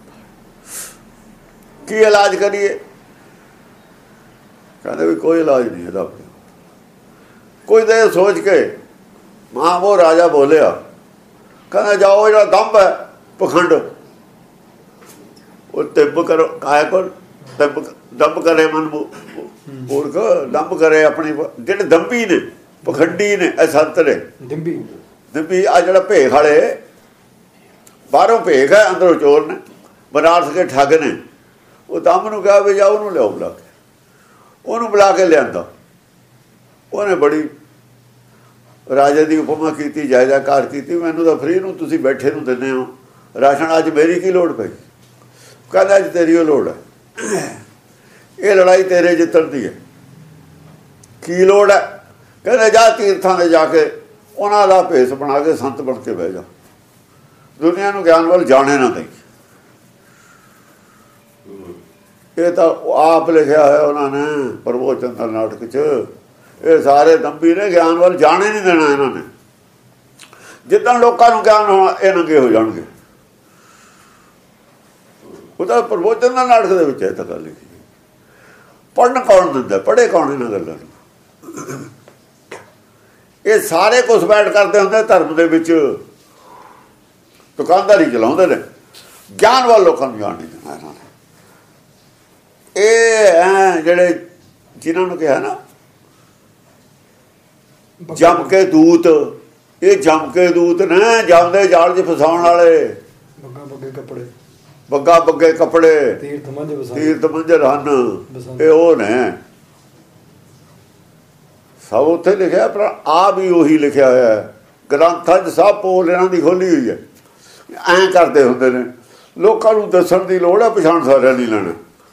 ਕੀ ਇਲਾਜ ਕਰੀਏ? ਕਹਿੰਦੇ ਵੀ ਕੋਈ ਇਲਾਜ ਨਹੀਂ ਇਹਦਾ। ਕੋਈ ਦੇਰ ਸੋਚ ਕੇ ਮਹਾਮੋਹ ਰਾਜਾ ਬੋਲਿਆ, ਕਹਿੰਦਾ ਜਾਓ, ਜਿਹੜਾ ਦੰਭ ਹੈ ਪਖੰਡ, ਉਹ ਤਿੱਬ ਕਰੋ, ਕਾਇਆ ਕੋਲ ਦੰਭ ਕਰੇ ਮਨ ਮੂਰਖ, ਦੰਭ ਕਰੇ ਆਪਣੀ। ਜਿਹੜੇ ਦੰਭੀ ਨੇ, ਪਖੰਡੀ ਨੇ, ਇਹ ਸੰਤ ਨੇ। ਦੰਭੀ ਆ ਜਿਹੜਾ ਭੇਖ ਵਾਲੇ, ਬਾਹਰੋਂ ਭੇਖ ਹੈ, ਅੰਦਰੋਂ ਚੋਰ ਨੇ, ਬਨਾਰਸ ਕੇ ਠੱਗ ਨੇ। ਉਹ ਦੰਭ ਨੂੰ ਕਿਹਾ ਵੀ ਜਾ, ਉਹਨੂੰ ਲਿਆਓ ਬੁਲਾ ਕੇ। ਉਹਨੂੰ ਬੁਲਾ ਕੇ ਲਿਆਂਦਾ। ਉਹਨੇ ਬੜੀ ਰਾਜੇ ਦੀ ਉਪਮਾ ਕੀਤੀ, ਜਾਇਦਾਕਾਰ ਕੀਤੀ। ਮੈਨੂੰ ਤਾਂ ਫਰੀ ਨੂੰ ਤੁਸੀਂ ਬੈਠੇ ਨੂੰ ਦਿੰਦੇ ਹੋ ਰਾਸ਼ਨ, ਅੱਜ ਮੇਰੀ ਕੀ ਲੋੜ ਪਈ? ਕਹਿੰਦਾ ਅੱਜ ਤੇਰੀ ਉਹ ਲੋੜ ਹੈ, ਇਹ ਲੜਾਈ ਤੇਰੇ ਜਿੱਤਣ ਦੀ ਹੈ। ਕੀ ਲੋੜ ਹੈ? ਕਹਿੰਦੇ ਜਾ ਤੀਰਥਾਂ ਦੇ ਜਾ ਕੇ ਉਹਨਾਂ ਦਾ ਭੇਸ ਬਣਾ ਕੇ ਸੰਤ ਬਣ ਕੇ ਬਹਿ ਜਾ, ਦੁਨੀਆ ਨੂੰ ਗਿਆਨ ਵੱਲ ਜਾਣੇ ਨਾ ਦੇਈ। ਇਹ ਤਾਂ ਆਪ ਲਿਖਿਆ ਹੋਇਆ ਉਹਨਾਂ ਨੇ ਪ੍ਰਬੋਧ ਚੰਦਰ ਨਾਟਕ 'ਚ। ਇਹ ਸਾਰੇ ਦੰਭੀ ਨੇ, ਗਿਆਨ ਵੱਲ ਜਾਣੇ ਨਹੀਂ ਦੇਣਾ ਇਹਨਾਂ ਨੇ। ਜਿੱਦਣ ਲੋਕਾਂ ਨੂੰ ਗਿਆਨ ਹੋਣਾ, ਇਹ ਨੰਗੇ ਹੋ ਜਾਣਗੇ। ਉਹ ਤਾਂ ਪ੍ਰਬੋਧ ਚੰਦਰ ਨਾਟਕ ਦੇ ਵਿੱਚ ਇਹ ਤਾਂ ਗੱਲ ਲਿਖੀ। ਪੜ੍ਹਨ ਕੌਣ ਦਿੰਦਾ? ਪੜ੍ਹੇ ਕੌਣ ਇਹਨਾਂ ਗੱਲਾਂ ਨੂੰ? ਇਹ ਸਾਰੇ ਘੁਸਪੈਠ ਕਰਦੇ ਹੁੰਦੇ ਧਰਮ ਦੇ ਵਿੱਚ, ਦੁਕਾਨਦਾਰੀ ਚਲਾਉਂਦੇ ਨੇ। ਗਿਆਨ ਵੱਲ ਲੋਕਾਂ ਨੂੰ ਜਾਣ ਨਹੀਂ ਦੇਣਾ ਇਹਨਾਂ ਨੇ। ਇਹ ਜਿਹੜੇ ਜਿਨ੍ਹਾਂ ਨੂੰ ਕਿਹਾ ਨਾ ਜਮ ਕੇ ਦੂਤ, ਇਹ ਜਮ ਕੇ ਦੂਤ ਨੇ, ਜਮ ਦੇ ਜਾਲ 'ਚ ਫਸਾਉਣ ਵਾਲੇ। ਬੱਗਾ ਬੱਗੇ ਕੱਪੜੇ, ਤੀਰਥ ਮੰਜਰ ਹਨ, ਇਹ ਉਹ ਨੇ। ਸਭ ਉੱਥੇ ਲਿਖਿਆ, ਪਰ ਆ ਵੀ ਉਹੀ ਲਿਖਿਆ ਹੋਇਆ ਹੈ ਗ੍ਰੰਥਾਂ 'ਚ। ਸਭ ਪੋਲ ਇਹਨਾਂ ਦੀ ਖੋਲੀ ਹੋਈ ਹੈ। ਐਂ ਕਰਦੇ ਹੁੰਦੇ ਨੇ। ਲੋਕਾਂ ਨੂੰ ਦੱਸਣ ਦੀ ਲੋੜ ਹੈ, ਪਛਾਣ ਸਾਰਿਆਂ ਨਹੀਂ ਲੈਣਾ।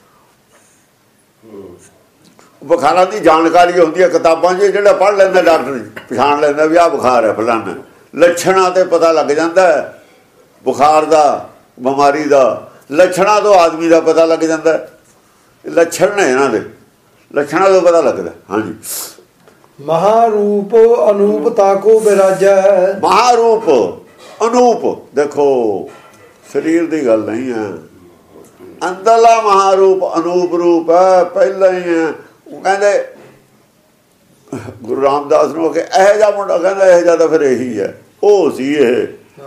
ਬੁਖਾਰਾਂ ਦੀ ਜਾਣਕਾਰੀ ਹੁੰਦੀ ਹੈ ਕਿਤਾਬਾਂ 'ਚ, ਜਿਹੜਾ ਪੜ੍ਹ ਲੈਂਦਾ ਡਾਕਟਰ ਪਛਾਣ ਲੈਂਦਾ ਵੀ ਆਹ ਬੁਖਾਰ ਹੈ ਫਲਾਨਾ। ਲੱਛਣਾਂ 'ਤੇ ਪਤਾ ਲੱਗ ਜਾਂਦਾ ਹੈ ਬੁਖਾਰ ਦਾ, ਬਿਮਾਰੀ ਦਾ। ਲੱਛਣਾਂ ਤੋਂ ਆਦਮੀ ਦਾ ਪਤਾ ਲੱਗ ਜਾਂਦਾ। ਲੱਛਣ ਨੇ ਇਹਨਾਂ ਦੇ, ਲੱਛਣਾਂ ਤੋਂ ਪਤਾ ਲੱਗਦਾ। ਹਾਂਜੀ। ਮਹਾਰੂਪ ਅਨੂਪ ਤਾਕੋ ਬਿਰਾਜੈ। ਮਹਾਰੂਪ ਅਨੂਪ, ਦੇਖੋ ਸਰੀਰ ਦੀ ਗੱਲ ਨਹੀਂ ਹੈ। ਅੰਦਰਲਾ ਮਹਾਰੂਪ ਅਨੂਪ ਰੂਪ ਹੈ, ਪਹਿਲਾਂ ਹੀ ਹੈ। ਉਹ ਕਹਿੰਦੇ ਗੁਰੂ ਰਾਮਦਾਸ ਨੂੰ ਕਿ ਇਹੋ ਜਿਹਾ ਮੁੰਡਾ, ਕਹਿੰਦਾ ਇਹੋ ਜਿਹਾ ਤਾਂ ਫਿਰ ਇਹੀ ਹੈ। ਉਹ ਸੀ ਇਹ,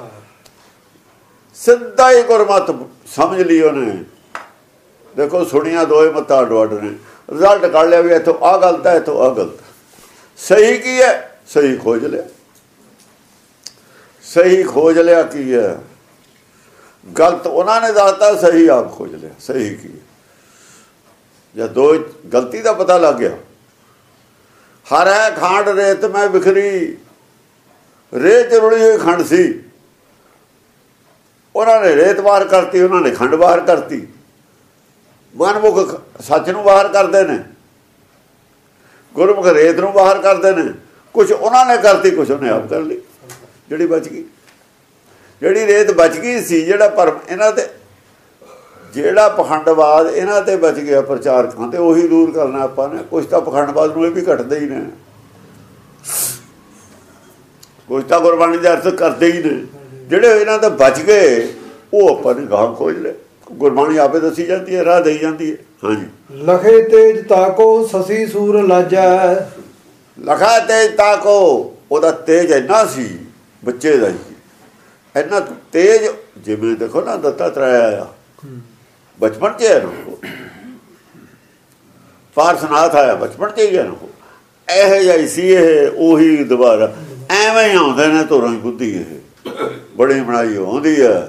ਸਿੱਧਾ ਹੀ ਗੁਰਮਤਿ ਸਮਝ ਲਈ ਉਹਨੇ। ਦੇਖੋ ਸੁਣੀਆਂ ਦੋਏ ਮੱਤਾਂ ਅੱਡੋ ਅੱਡ ਨੇ, ਰਿਜ਼ਲਟ ਕੱਢ ਲਿਆ ਵੀ ਇੱਥੋਂ ਆਹ ਗਲਤ ਹੈ, ਇੱਥੋਂ ਆਹ ਗਲਤ। ਸਹੀ ਕੀ ਹੈ? ਸਹੀ ਖੋਜ ਲਿਆ। ਸਹੀ ਖੋਜ ਲਿਆ ਕੀ ਹੈ? ਗਲਤ ਉਹਨਾਂ ਨੇ ਦੱਸਤਾ, ਸਹੀ ਆਪ ਖੋਜ ਲਿਆ। ਸਹੀ ਕੀ ਹੈ? ਜਦ ਦੋ ਗਲਤੀ ਦਾ ਪਤਾ ਲੱਗ ਗਿਆ। ਹਰ ਹੈ ਖਾਂਡ ਰੇਤ ਮੈਂ ਵਿਖਰੀ, ਰੇਤ ਰੁਲੀ ਹੋਈ ਖੰਡ ਸੀ, ਉਹਨਾਂ ਨੇ ਰੇਤ ਬਾਹਰ ਕਰਤੀ, ਉਹਨਾਂ ਨੇ ਖੰਡ ਬਾਹਰ ਕਰਤੀ। ਮਨਮੁਖ ਸੱਚ ਨੂੰ ਬਾਹਰ ਕਰਦੇ ਨੇ, ਗੁਰਮੁਖ ਰੇਤ ਨੂੰ ਬਾਹਰ ਕਰਦੇ ਨੇ। ਕੁਛ ਉਹਨਾਂ ਨੇ ਕਰਤੀ, ਕੁਛ ਉਹਨੇ ਆਪ ਕਰ ਲਈ। ਜਿਹੜੀ ਬਚ ਗਈ, ਜਿਹੜੀ ਰੇਤ ਬਚ ਗਈ ਸੀ, ਜਿਹੜਾ ਭਰਮ ਇਹਨਾਂ ਤੇ, ਜਿਹੜਾ ਪਖੰਡਵਾਦ ਇਹਨਾਂ ਤੇ ਬਚ ਗਿਆ ਪ੍ਰਚਾਰਕਾਂ ਤੇ, ਉਹੀ ਦੂਰ ਕਰਨਾ ਆਪਾਂ ਨੇ। ਕੁਛ ਤਾਂ ਪਖੰਡਵਾਦ ਨੂੰ ਇਹ ਵੀ ਘਟਦੇ ਹੀ ਨੇ, ਕੁਛ ਤਾਂ ਗੁਰਬਾਣੀ ਦੇ ਅਰਥ ਕਰਦੇ ਹੀ ਨੇ। ਜਿਹੜੇ ਇਹਨਾਂ ਤੋਂ ਬਚ ਗਏ ਉਹ ਆਪਾਂ ਨੇ ਗਾਹ ਖੋਜ ਲਏ। ਗੁਰਬਾਣੀ ਆਪੇ ਦੱਸੀ ਜਾਂਦੀ ਹੈ, ਰਾਹ ਦੇਈ ਜਾਂਦੀ ਹੈ। ਹਾਂਜੀ। ਲਖੇ ਤੇਜ ਤਾਕੋ ਸਸੀ ਸੂਰ ਲਾਜੈ। ਲਖਾ ਤੇਜ ਤਾਕੋ, ਉਹਦਾ ਤੇਜ ਇੰਨਾ ਸੀ ਬੱਚੇ ਦਾ ਹੀ, ਇੰਨਾ ਤੇਜ। ਜਿਵੇਂ ਦੇਖੋ ਨਾ ਦੱਤਾਤਰੇయ ਆਇਆ ਬਚਪਨ 'ਚ ਹੈ ਨਾ, ਪਾਰਸਨਾਥ ਆਇਆ ਬਚਪਨ 'ਚ ਹੀ ਹੈ ਨਾ। ਇਹੋ ਜਿਹਾ ਹੀ ਸੀ ਇਹ, ਉਹੀ ਦੁਬਾਰਾ ਐਵੇਂ ਹੀ ਆਉਂਦੇ ਨੇ ਧੁਰਾਂ ਹੀ ਬੁੱਧੀ। ਇਹ ਬੜੀ ਬਣਾਈ ਆਉਂਦੀ ਹੈ।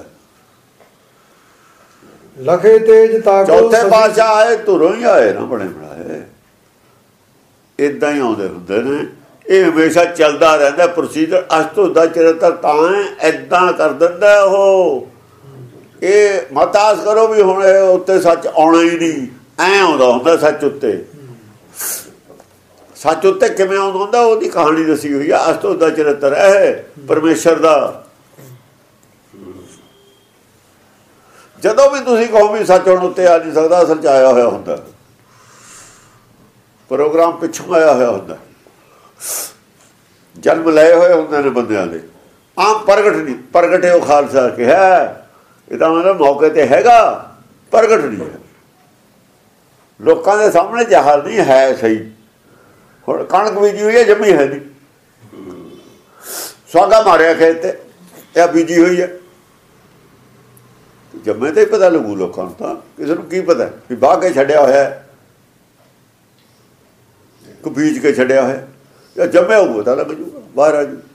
ਲਖੇ ਤੇਜ ਤਾਕੋ, ਚੌਥੇ ਪਾਤਸ਼ਾਹ ਆਏ ਧੁਰੋਂ ਹੀ ਆਏ ਨਾ, ਬਣੇ ਬਣਾਏ। ਏਦਾਂ ਹੀ ਆਉਂਦੇ ਹੁੰਦੇ ਨੇ। ਇਹ ਹਮੇਸ਼ਾ ਚੱਲਦਾ ਰਹਿੰਦਾ ਪ੍ਰੋਸੀਜਰ। ਅਸਤੋ ਦਾ ਚਰਿੱਤਰ ਤਾਂ ਏਦਾਂ ਕਰ ਦਿੰਦਾ ਉਹ। ਇਹ ਮਤਾਸ ਕਰੋ ਵੀ ਹੁਣ ਇਹ ਉੱਤੇ ਸੱਚ ਆਉਣਾ ਹੀ ਨਹੀਂ, ਐਂ ਆਉਂਦਾ ਹੁੰਦਾ ਸੱਚ ਉੱਤੇ। ਸੱਚ ਉੱਤੇ ਕਿਵੇਂ ਆਉਂਦਾ ਹੁੰਦਾ, ਉਹਦੀ ਕਹਾਣੀ ਦੱਸੀ ਹੋਈ ਆ। ਅਸਤੋ ਦਾ ਚਰਿੱਤਰ ਇਹ ਪਰਮੇਸ਼ਰ ਦਾ। ਜਦੋਂ ਵੀ ਤੁਸੀਂ ਕਹੋ ਵੀ ਸੱਚ ਹੁਣ ਉੱਤੇ ਆ ਨਹੀਂ ਸਕਦਾ, ਅਸਲ 'ਚ ਆਇਆ ਹੋਇਆ ਹੁੰਦਾ। ਪ੍ਰੋਗਰਾਮ ਪਿੱਛੋਂ ਆਇਆ ਹੋਇਆ ਹੁੰਦਾ। ਜਨਮ ਲਏ ਹੋਏ ਹੁੰਦੇ ਨੇ ਬੰਦਿਆਂ ਦੇ। ਆਮ ਪ੍ਰਗਟ ਨਹੀਂ, ਪ੍ਰਗਟੇ ਉਹ ਖਾਲਸਾ ਕਿਹਾ। ਇਹਦਾ ਮਤਲਬ ਮੌਕੇ ਤੇ ਹੈਗਾ, ਪ੍ਰਗਟ ਨਹੀਂ ਹੈ। ਲੋਕਾਂ ਦੇ ਸਾਹਮਣੇ ਜ਼ਾਹਰ ਨਹੀਂ ਹੈ। ਸਹੀ ਹੁਣ ਕਣਕ ਬੀਜੀ ਹੋਈ ਹੈ, ਜੰਮੀ ਹੈ ਨਹੀਂ। ਸੁਹਾਗਾ ਮਾਰਿਆ ਖੇਤ ਤੇ, ਇਹ ਬੀਜੀ ਹੋਈ ਹੈ। ਜੰਮੇ ਤੇ ਹੀ ਪਤਾ ਲੱਗੂ ਲੋਕਾਂ ਨੂੰ। ਤਾਂ ਕਿਸੇ ਨੂੰ ਕੀ ਪਤਾ ਵੀ ਵਾਹ ਕੇ ਛੱਡਿਆ ਹੋਇਆ ਕਿ ਬੀਜ ਕੇ ਛੱਡਿਆ ਹੋਇਆ, ਜਾਂ ਜੰਮਿਆ ਹੋਊ ਪਤਾ ਲੱਗ ਜੂਗਾ, ਬਾਹਰ ਆ ਜੂ।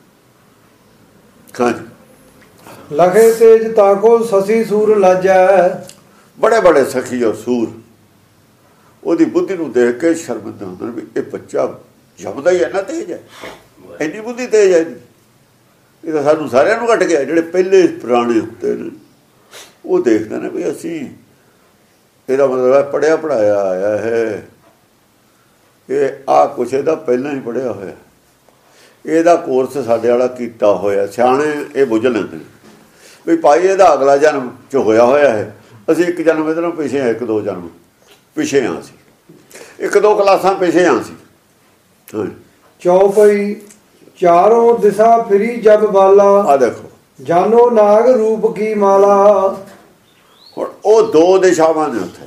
ਹਾਂਜੀ। ਲਖੇ ਤੇਜ ਤਾਕੋ ਸਸੀ ਸੂਰ ਲਾਜੈ। ਬੜੇ ਬੜੇ ਸਖੀ ਔਰ ਸੂਰ ਉਹਦੀ ਬੁੱਧੀ ਨੂੰ ਦੇਖ ਕੇ ਸ਼ਰਮਿੰਦੇ ਹੁੰਦੇ ਨੇ ਵੀ ਇਹ ਬੱਚਾ ਜੰਮਦਾ ਹੀ ਇੰਨਾ ਤੇਜ ਹੈ, ਇੰਨੀ ਬੁੱਧੀ ਤੇਜ ਹੈ। ਇਹ ਤਾਂ ਸਾਨੂੰ ਸਾਰਿਆਂ ਨੂੰ ਘਟ ਗਿਆ। ਜਿਹੜੇ ਪਹਿਲੇ ਪੁਰਾਣੇ ਹੁੰਦੇ ਨੇ ਉਹ ਦੇਖਦੇ ਨੇ ਵੀ ਅਸੀਂ, ਇਹਦਾ ਮਤਲਬ ਹੈ ਪੜ੍ਹਿਆ ਪੜ੍ਹਾਇਆ ਆਇਆ ਹੈ। ਇਹ ਆਹ ਕੁਛ ਇਹਦਾ ਪਹਿਲਾਂ ਹੀ ਪੜ੍ਹਿਆ ਹੋਇਆ, ਇਹਦਾ ਕੋਰਸ ਸਾਡੇ ਵਾਲਾ ਕੀਤਾ ਹੋਇਆ। ਸਿਆਣੇ ਇਹ ਬੁੱਝ ਲੈਂਦੇ ਨੇ ਵੀ ਭਾਈ ਇਹਦਾ ਅਗਲਾ ਜਨਮ 'ਚ ਹੋਇਆ ਹੋਇਆ ਹੈ। ਅਸੀਂ ਇੱਕ ਜਨਮ ਇਹਦੇ ਨਾਲ ਪਿੱਛੇ ਹਾਂ, ਇੱਕ ਦੋ ਜਨਮ ਪਿੱਛੇ ਹਾਂ। ਅਸੀਂ ਇੱਕ ਦੋ ਕਲਾਸਾਂ ਪਿੱਛੇ ਹਾਂ। ਅਸੀਂ ਚੌਪਈ ਚਾਰੋਂ ਦਿਸ਼ਾ ਫਿਰੀ ਜਬ ਬਾਲਾ। ਆ ਦੇਖੋ, ਜਾਨੋ ਨਾਗ ਰੂਪ ਕੀ ਮਾਲਾ। ਹੁਣ ਉਹ ਦੋ ਦਿਸ਼ਾਵਾਂ ਨੇ ਉੱਥੇ,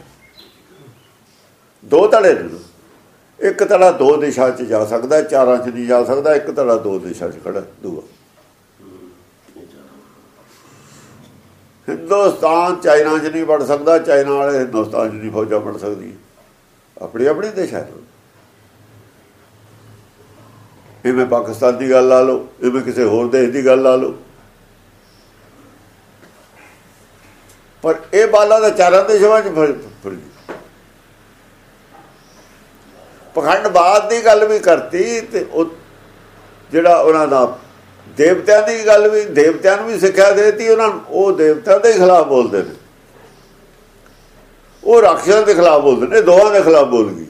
ਦੋ ਧੜੇ ਨੇ। ਇੱਕ ਧੜਾ ਦੋ ਦਿਸ਼ਾ 'ਚ ਜਾ ਸਕਦਾ, ਚਾਰਾਂ 'ਚ ਨਹੀਂ ਜਾ ਸਕਦਾ। ਇੱਕ ਧੜਾ ਦੋ ਦਿਸ਼ਾ 'ਚ ਖੜਾ। ਦੂਆ ਹਿੰਦੁਸਤਾਨ ਚਾਈਨਾ 'ਚ ਨਹੀਂ ਵੜ ਸਕਦਾ, ਚਾਈਨਾ ਵਾਲੇ ਹਿੰਦੁਸਤਾਨ 'ਚ ਨਹੀਂ ਫੌਜਾਂ ਵੜ ਸਕਦੀ। ਆਪਣੀ ਆਪਣੀ ਦਿਸ਼ਾ ਹੈ। ਇਵੇਂ ਪਾਕਿਸਤਾਨ ਦੀ ਗੱਲ ਲਾ ਲਓ, ਇਵੇਂ ਕਿਸੇ ਹੋਰ ਦੇਸ਼ ਦੀ ਗੱਲ ਲਾ ਲਓ। ਪਰ ਇਹ ਬਾਲਾ ਦਾ ਚਾਰਾਂ ਦਿਸ਼ਾਵਾਂ 'ਚ ਫਿਰ ਪਖੰਡਵਾਦ ਦੀ ਗੱਲ ਵੀ ਕਰਤੀ। ਤੇ ਉਹ ਜਿਹੜਾ ਉਹਨਾਂ ਦਾ ਦੇਵਤਿਆਂ ਦੀ ਗੱਲ ਵੀ, ਦੇਵਤਿਆਂ ਨੂੰ ਵੀ ਸਿੱਖਿਆ ਦੇਤੀ ਉਹਨਾਂ ਨੂੰ, ਉਹ ਦੇਵਤਿਆਂ ਦੇ ਖਿਲਾਫ ਬੋਲਦੇ ਨੇ, ਉਹ ਰਾਖਸ਼ਾਂ ਦੇ ਖਿਲਾਫ ਬੋਲਦੇ ਨੇ, ਦੋਹਾਂ ਦੇ ਖਿਲਾਫ ਬੋਲ ਗਈ।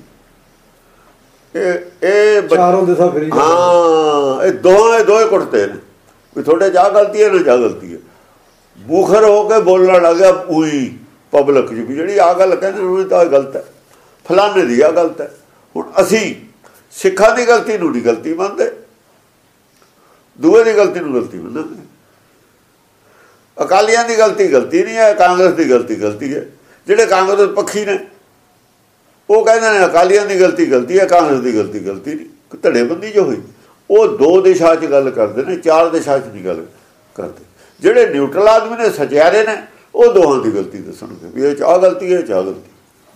ਇਹ ਚਾਰੋਂ ਦਿਸ਼ਾ ਫਿਰੀ ਹਾਂ, ਇਹ ਦੋਏ ਕੁੱਟਦੇ ਨੇ ਵੀ ਤੁਹਾਡੇ ਜਾ ਗਲਤੀ ਹੈ ਨਾ ਜਾ ਗਲਤੀ ਹੈ। ਮੁਖਰ ਹੋ ਕੇ ਬੋਲਣ ਲੱਗ ਗਿਆ ਪੂਰੀ ਪਬਲਿਕ 'ਚ ਵੀ ਜਿਹੜੀ ਆ ਗੱਲ ਕਹਿੰਦੇ ਉਹ ਤਾਂ ਗਲਤ ਹੈ, ਫਲਾਣੇ ਦੀ ਆ ਗਲਤ ਹੈ। ਹੁਣ ਅਸੀਂ ਸਿੱਖਾਂ ਦੀ ਗਲਤੀ ਨੂੰ ਨਹੀਂ ਗਲਤੀ ਮੰਨਦੇ, ਦੂਏ ਦੀ ਗਲਤੀ ਨੂੰ ਗਲਤੀ ਮੰਨਾਂਗੇ। ਅਕਾਲੀਆਂ ਦੀ ਗਲਤੀ ਨਹੀਂ ਹੈ, ਕਾਂਗਰਸ ਦੀ ਗਲਤੀ ਹੈ। ਜਿਹੜੇ ਕਾਂਗਰਸ ਪੱਖੀ ਨੇ ਉਹ ਕਹਿੰਦੇ ਨੇ ਅਕਾਲੀਆਂ ਦੀ ਗਲਤੀ ਹੈ, ਕਾਂਗਰਸ ਦੀ ਗਲਤੀ ਨਹੀਂ। ਧੜੇਬੰਦੀ ਜੋ ਹੋਈ ਉਹ ਦੋ ਦਿਸ਼ਾ 'ਚ ਗੱਲ ਕਰਦੇ ਨੇ, ਚਾਰ ਦਿਸ਼ਾ 'ਚ ਨਹੀਂ ਗੱਲ ਕਰਦੇ। ਜਿਹੜੇ ਨਿਊਟਰਲ ਆਦਮੀ ਨੇ, ਸਚਿਆਰੇ ਨੇ, ਉਹ ਦੋਹਾਂ ਦੀ ਗਲਤੀ ਦੱਸਣਗੇ ਵੀ ਇਹ 'ਚ ਆਹ ਗਲਤੀ ਹੈ, ਇਹ 'ਚ ਆਹ ਗਲਤੀ।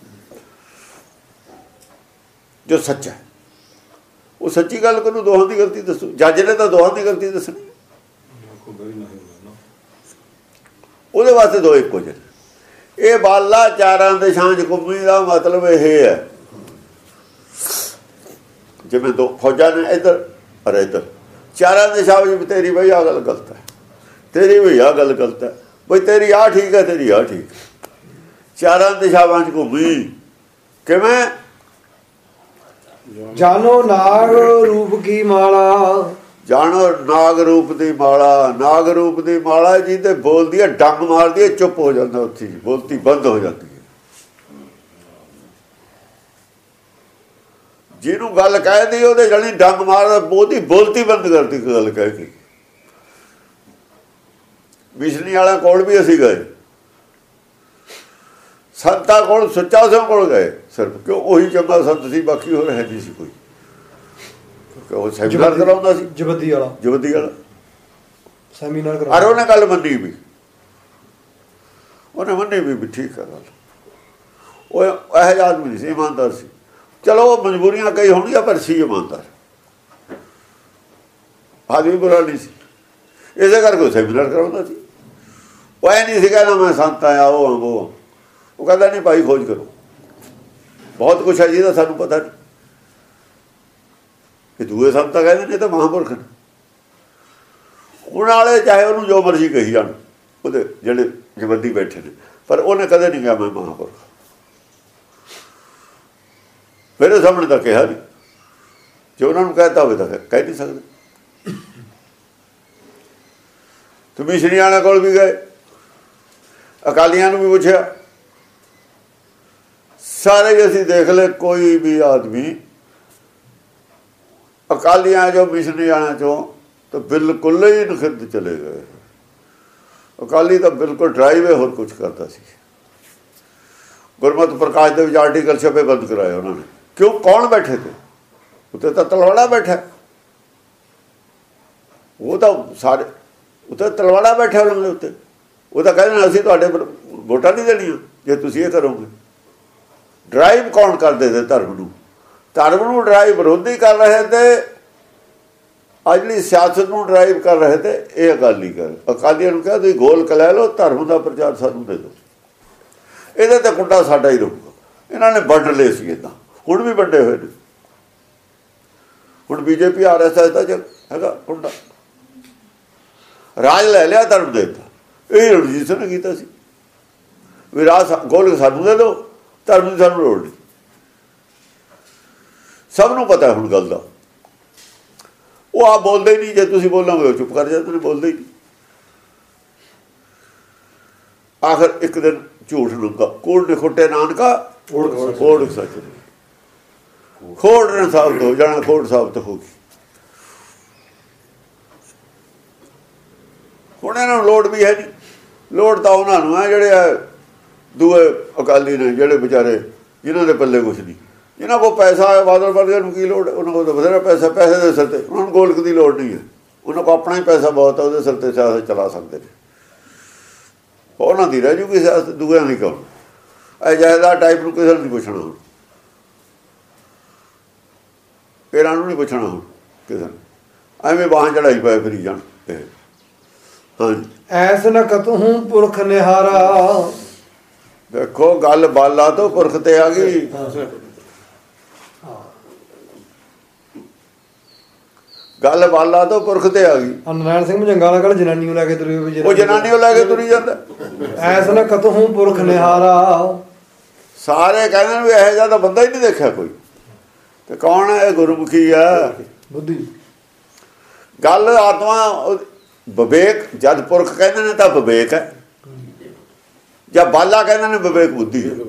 ਜੋ ਸੱਚਾ ਹੈ ਉਹ ਸੱਚੀ ਗੱਲ ਕਰੂ, ਦੋਹਾਂ ਦੀ ਗਲਤੀ ਦੱਸੋ। ਜੱਜ ਨੇ ਤਾਂ ਦੋਹਾਂ ਦੀ ਗਲਤੀ ਦੱਸਣੀ, ਉਹਦੇ ਵਾਸਤੇ ਦੋ ਇੱਕੋ ਜਿਹੇ। ਇਹ ਬਾਲਾ ਚਾਰਾਂ ਦਿਸ਼ਾਵਾਂ 'ਚ ਘੁੰਮੀ ਦਾ ਮਤਲਬ ਇਹ ਹੈ, ਜਿਵੇਂ ਦੋ ਫੌਜਾਂ ਨੇ ਇੱਧਰ ਔਰ ਇੱਧਰ, ਚਾਰਾਂ ਦਿਸ਼ਾਵਾਂ ਵਿੱਚ ਤੇਰੀ ਬਈ ਆਹ ਗੱਲ ਗਲਤ ਹੈ, ਤੇਰੀ ਬਈ ਆਹ ਗੱਲ ਗਲਤ ਹੈ, ਬਈ ਤੇਰੀ ਆਹ ਠੀਕ ਹੈ, ਤੇਰੀ ਆਹ ਠੀਕ। ਚਾਰਾਂ ਦਿਸ਼ਾਵਾਂ 'ਚ ਘੁੰਮੀ ਕਿਵੇਂ? ਜਾਨੋ ਨਾਗ ਰੂਪ ਕੀ ਮਾਲਾ, ਜਾਣੋ ਨਾਗ ਰੂਪ ਦੀ ਮਾਲਾ। ਨਾਗ ਰੂਪ ਦੀ ਮਾਲਾ ਜੀ ਤੇ ਬੋਲਦੀ ਹੈ, ਡੰਗ ਮਾਰਦੀ ਹੈ, ਚੁੱਪ ਹੋ ਜਾਂਦਾ, ਉੱਥੇ ਬੋਲਤੀ ਬੰਦ ਹੋ ਜਾਂਦੀ ਹੈ। ਜਿਹਨੂੰ ਗੱਲ ਕਹਿਦੀ ਉਹਦੇ ਜਣੀ ਡੰਗ ਮਾਰਦਾ, ਉਹਦੀ ਬੋਲਤੀ ਬੰਦ ਕਰਦੀ ਗੱਲ ਕਹਿ ਕੇ। ਮਿਸ਼ਨੀ ਵਾਲਿਆਂ ਕੋਲ ਵੀ ਅਸੀਂ ਗਏ, ਸੰਤਾਂ ਕੋਲ, ਸੁੱਚਾ ਸਿੰਘ ਕੋਲ ਗਏ ਸਿਰਫ, ਕਿਉਂ ਉਹੀ ਚੰਗਾ ਸੰਤ ਸੀ, ਬਾਕੀ ਹੋਰ ਹੈ ਨਹੀਂ ਸੀ ਕੋਈ। ਉਹ ਸੈਮੀਨਾਰ ਕਰਾਉਂਦਾ ਸੀ, ਜਵੱਦੀ ਵਾਲਾ ਸੈਮੀਨਾਰ ਕਰਾ, ਔਰ ਉਹਨੇ ਗੱਲ ਮੰਨੀ ਵੀ, ਉਹਨੇ ਮੰਨੀ ਵੀ ਠੀਕ ਹੈ ਗੱਲ। ਉਹ ਇਹੋ ਜਿਹਾ ਆਦਮੀ ਨਹੀਂ ਸੀ, ਇਮਾਨਦਾਰ ਸੀ। ਚਲੋ ਉਹ ਮਜਬੂਰੀਆਂ ਕਈ ਹੋਣਗੀਆਂ, ਪਰ ਸੀ ਇਮਾਨਦਾਰ, ਆਦਮੀ ਬੁਰਾ ਨਹੀਂ ਸੀ। ਇਸੇ ਕਰਕੇ ਉਹ ਸੈਮੀਨਾਰ ਕਰਾਉਂਦਾ ਸੀ। ਉਹ ਐ ਨਹੀਂ ਸੀ ਕਹਿੰਦਾ ਮੈਂ ਸੰਤ ਆਇਆ ਉਹ ਕਹਿੰਦਾ ਨਹੀਂ ਭਾਈ, ਖੋਜ ਕਰੋ, ਬਹੁਤ ਕੁਛ ਹੈ ਜਿਹਦਾ ਸਾਨੂੰ ਪਤਾ ਨਹੀਂ। ਕਿ ਦੂਏ ਸੰਤ ਤਾਂ ਕਹਿੰਦੇ ਨੇ ਤਾਂ ਮਹਾਂਪੁਰਖ ਨੇ, ਉਹਨਾਂ ਵਾਲੇ ਚਾਹੇ ਉਹਨੂੰ ਜੋ ਮਰਜ਼ੀ ਕਹੀ ਜਾਣ, ਉਹਦੇ ਜਿਹੜੇ ਜਵੱਦੀ ਬੈਠੇ ਨੇ, ਪਰ ਉਹਨੇ ਕਦੇ ਨਹੀਂ ਕਿਹਾ ਮੈਂ ਮਹਾਂਪੁਰਖ। ਮੇਰੇ ਸਾਹਮਣੇ ਤਾਂ ਕਿਹਾ ਨਹੀਂ, ਜੇ ਉਹਨਾਂ ਨੂੰ ਕਹਿਤਾ ਹੋਵੇ ਤਾਂ ਕਹਿ ਨਹੀਂ ਸਕਦੇ। ਤੇ ਮਿਸ਼ਨੀ ਵਾਲਿਆਂ ਕੋਲ ਵੀ ਗਏ, ਅਕਾਲੀਆਂ ਨੂੰ ਵੀ ਪੁੱਛਿਆ, ਸਾਰੇ ਅਸੀਂ ਦੇਖ ਲਏ, ਕੋਈ ਵੀ ਆਦਮੀ ਅਕਾਲੀਆਂ ਚੋਂ, ਮਿਸ਼ਨੀ ਵਾਲਿਆਂ ਚੋਂ ਤਾਂ ਬਿਲਕੁਲ ਹੀ ਨਖਿੱਧ ਚਲੇ ਗਏ। ਅਕਾਲੀ ਤਾਂ ਬਿਲਕੁਲ ਡਰਾਈਵੇ ਹੋਰ ਕੁਝ ਕਰਦਾ ਸੀ। ਗੁਰਮਤਿ ਪ੍ਰਕਾਸ਼ ਦੇ ਵਿੱਚ ਆਰਟੀਕਲ ਛਪੇ ਬੰਦ ਕਰਾਏ ਉਹਨਾਂ ਨੇ। ਕਿਉਂ? ਕੌਣ ਬੈਠੇ ਤੇ ਉੱਤੇ? ਤਾਂ ਤਲਵਾੜਾ ਬੈਠਾ, ਉਹ ਤਾਂ ਸਾਰੇ ਉੱਤੇ ਤਲਵਾੜਾ ਬੈਠਾ ਉਹਨਾਂ ਦੇ ਉੱਤੇ। ਉਹ ਤਾਂ ਕਹਿੰਦੇ ਅਸੀਂ ਤੁਹਾਡੇ ਵੋਟਾਂ ਨਹੀਂ ਦੇਣੀਆਂ ਜੇ ਤੁਸੀਂ ਇਹ ਕਰੋਗੇ। ਡਰਾਈਵ ਕੌਣ ਕਰਦੇ ਤੇ? ਧਰਮ ਨੂੰ। ਧਰਮ ਨੂੰ ਡਰਾਈਵ ਵਿਰੋਧੀ ਕਰ ਰਹੇ ਤੇ, ਅੱਜ ਜਿਹੜੀ ਸਿਆਸਤ ਨੂੰ ਡਰਾਈਵ ਕਰ ਰਹੇ ਤੇ ਇਹ ਅਕਾਲੀ ਕਰ। ਅਕਾਲੀਆਂ ਨੂੰ ਕਿਹਾ ਤੁਸੀਂ ਗੋਲਕ ਲੈ ਲਓ, ਧਰਮ ਦਾ ਪ੍ਰਚਾਰ ਸਾਨੂੰ ਦੇ ਦਿਓ, ਇਹਦੇ ਤੇ ਕੁੰਡਾ ਸਾਡਾ ਹੀ ਰਹੂਗਾ। ਇਹਨਾਂ ਨੇ ਵੰਡ ਲਏ ਸੀ, ਇੱਦਾਂ ਹੁਣ ਵੀ ਵੰਡੇ ਹੋਏ ਨੇ। ਹੁਣ ਬੀਜੇਪੀ RSS ਦਾ ਹੈਗਾ ਕੁੰਡਾ, ਰਾਜ ਲੈ ਲਿਆ, ਧਰਮ ਦੇ ਦਿੱਤਾ। ਇਹ ਰਣਜੀਤ ਸਿੰਘ ਨੇ ਕੀਤਾ ਸੀ ਵੀ ਰਾਜ ਗੋਲਕ ਸਾਨੂੰ ਦੇ ਦਿਓ, ਧਰਮ ਦੀ ਸਾਨੂੰ ਲੋੜ ਨਹੀਂ। ਸਭ ਨੂੰ ਪਤਾ ਹੁਣ ਗੱਲ ਦਾ। ਉਹ ਆਪ ਬੋਲਦੇ ਹੀ ਨਹੀਂ, ਜੇ ਤੁਸੀਂ ਬੋਲੋਗੇ ਉਹ ਚੁੱਪ ਕਰ ਜਾਂਦੇ ਨੇ, ਬੋਲਦੇ ਹੀ ਨਹੀਂ। ਆਖਰ ਇੱਕ ਦਿਨ ਝੂਠ ਲੁਕਾ, ਕੋੜ ਨੇ ਖੋਟੇ ਨਾਨਕਾ ਖੋੜ ਸੱਚ, ਖੋੜ ਨੇ ਸਾਬਤ ਹੋ ਜਾਣਾ, ਖੋੜ ਸਾਬਤ ਹੋ ਗਈ। ਹੁਣ ਇਹਨਾਂ ਨੂੰ ਲੋੜ ਵੀ ਹੈ ਨਹੀਂ। ਲੋੜ ਤਾਂ ਉਹਨਾਂ ਨੂੰ ਹੈ ਜਿਹੜੇ ਦੂਏ ਅਕਾਲੀ ਨੇ, ਜਿਹੜੇ ਵਿਚਾਰੇ ਜਿਨ੍ਹਾਂ ਦੇ ਪੱਲੇ ਕੁਛ ਨਹੀਂ, ਜਿਨ੍ਹਾਂ ਕੋਲ ਪੈਸਾ ਹੈ। ਬਾਦਲ ਵਰਗਿਆਂ ਨੂੰ ਕੀ ਲੋੜ? ਉਹਨਾਂ ਕੋਲ ਤਾਂ ਬਥੇਰਾ ਪੈਸਾ, ਪੈਸੇ ਦੇ ਸਿਰ 'ਤੇ ਉਹਨਾਂ ਨੂੰ ਗੋਲਕ ਦੀ ਲੋੜ ਨਹੀਂ ਹੈ। ਉਹਨਾਂ ਕੋਲ ਆਪਣਾ ਹੀ ਪੈਸਾ ਬਹੁਤ ਹੈ, ਉਹਦੇ ਸਿਰ 'ਤੇ ਸਿਆਸਤ ਚਲਾ ਸਕਦੇ ਨੇ। ਉਹਨਾਂ ਦੀ ਰਹਿ ਜੂਗੀ ਸਿਆਸਤ, ਦੂਜਿਆਂ ਦੀ ਕੌਣ? ਇਹ ਜਾਇਦਾਦ ਟਾਈਪ ਨੂੰ ਕਿਸੇ ਨੂੰ ਨਹੀਂ ਪੁੱਛਣਾ ਹੁਣ, ਇਹਨਾਂ ਨੂੰ ਨਹੀਂ ਪੁੱਛਣਾ ਹੁਣ ਕਿਸੇ ਨੂੰ। ਐਵੇਂ ਬਾਹਾਂ ਚੜਾਈ ਪਏ ਫਿਰੀ ਜਾਣ। ਹਾਂਜੀ, ਐਸ ਨ ਕਤਹੂੰ ਪੁਰਖ ਨਿਹਾਰਾ। ਦੇਖੋ ਗੱਲ ਬਾਲਾ ਤੋਂ ਪੁਰਖ ਤੇ ਆ ਗਈ। ਗੱਲ ਬਾਲਾ ਤੋਂ ਪੁਰਖ ਤੇ ਆ ਗਈ। ਨਰਾਇਣ ਸਿੰਘ ਮਜੰਗਾ ਵਾਲਾ ਕੱਲ ਜਨਾਨੀ ਨੂੰ ਲੈ ਕੇ ਤੁਰੇ ਹੋਏ, ਉਹ ਜਨਾਨੀ ਉਹ ਲੈ ਕੇ ਤੁਰੀ ਜਾਂਦਾ। ਐਸ ਨਾ ਕਤਹੂ ਪੁਰਖ ਨਿਹਾਰਾ। ਸਾਰੇ ਕਹਿੰਦੇ ਨੇ ਵੀ ਇਹੋ ਜਿਹਾ ਤਾਂ ਬੰਦਾ ਹੀ ਨਹੀਂ ਦੇਖਿਆ ਕੋਈ। ਤੇ ਕੌਣ ਹੈ? ਗੁਰਮੁਖੀ ਆ, ਬੁੱਧੀ। ਗੱਲ ਆਤਮਾ ਵਿਵੇਕ। ਜਦ ਪੁਰਖ ਕਹਿੰਦੇ ਨੇ ਤਾਂ ਵਿਵੇਕ ਹੈ, ਜਾਂ ਬਾਲਾ ਕਹਿੰਦੇ ਨੇ ਵਿਵੇਕ ਬੁੱਧੀ ਹੈ।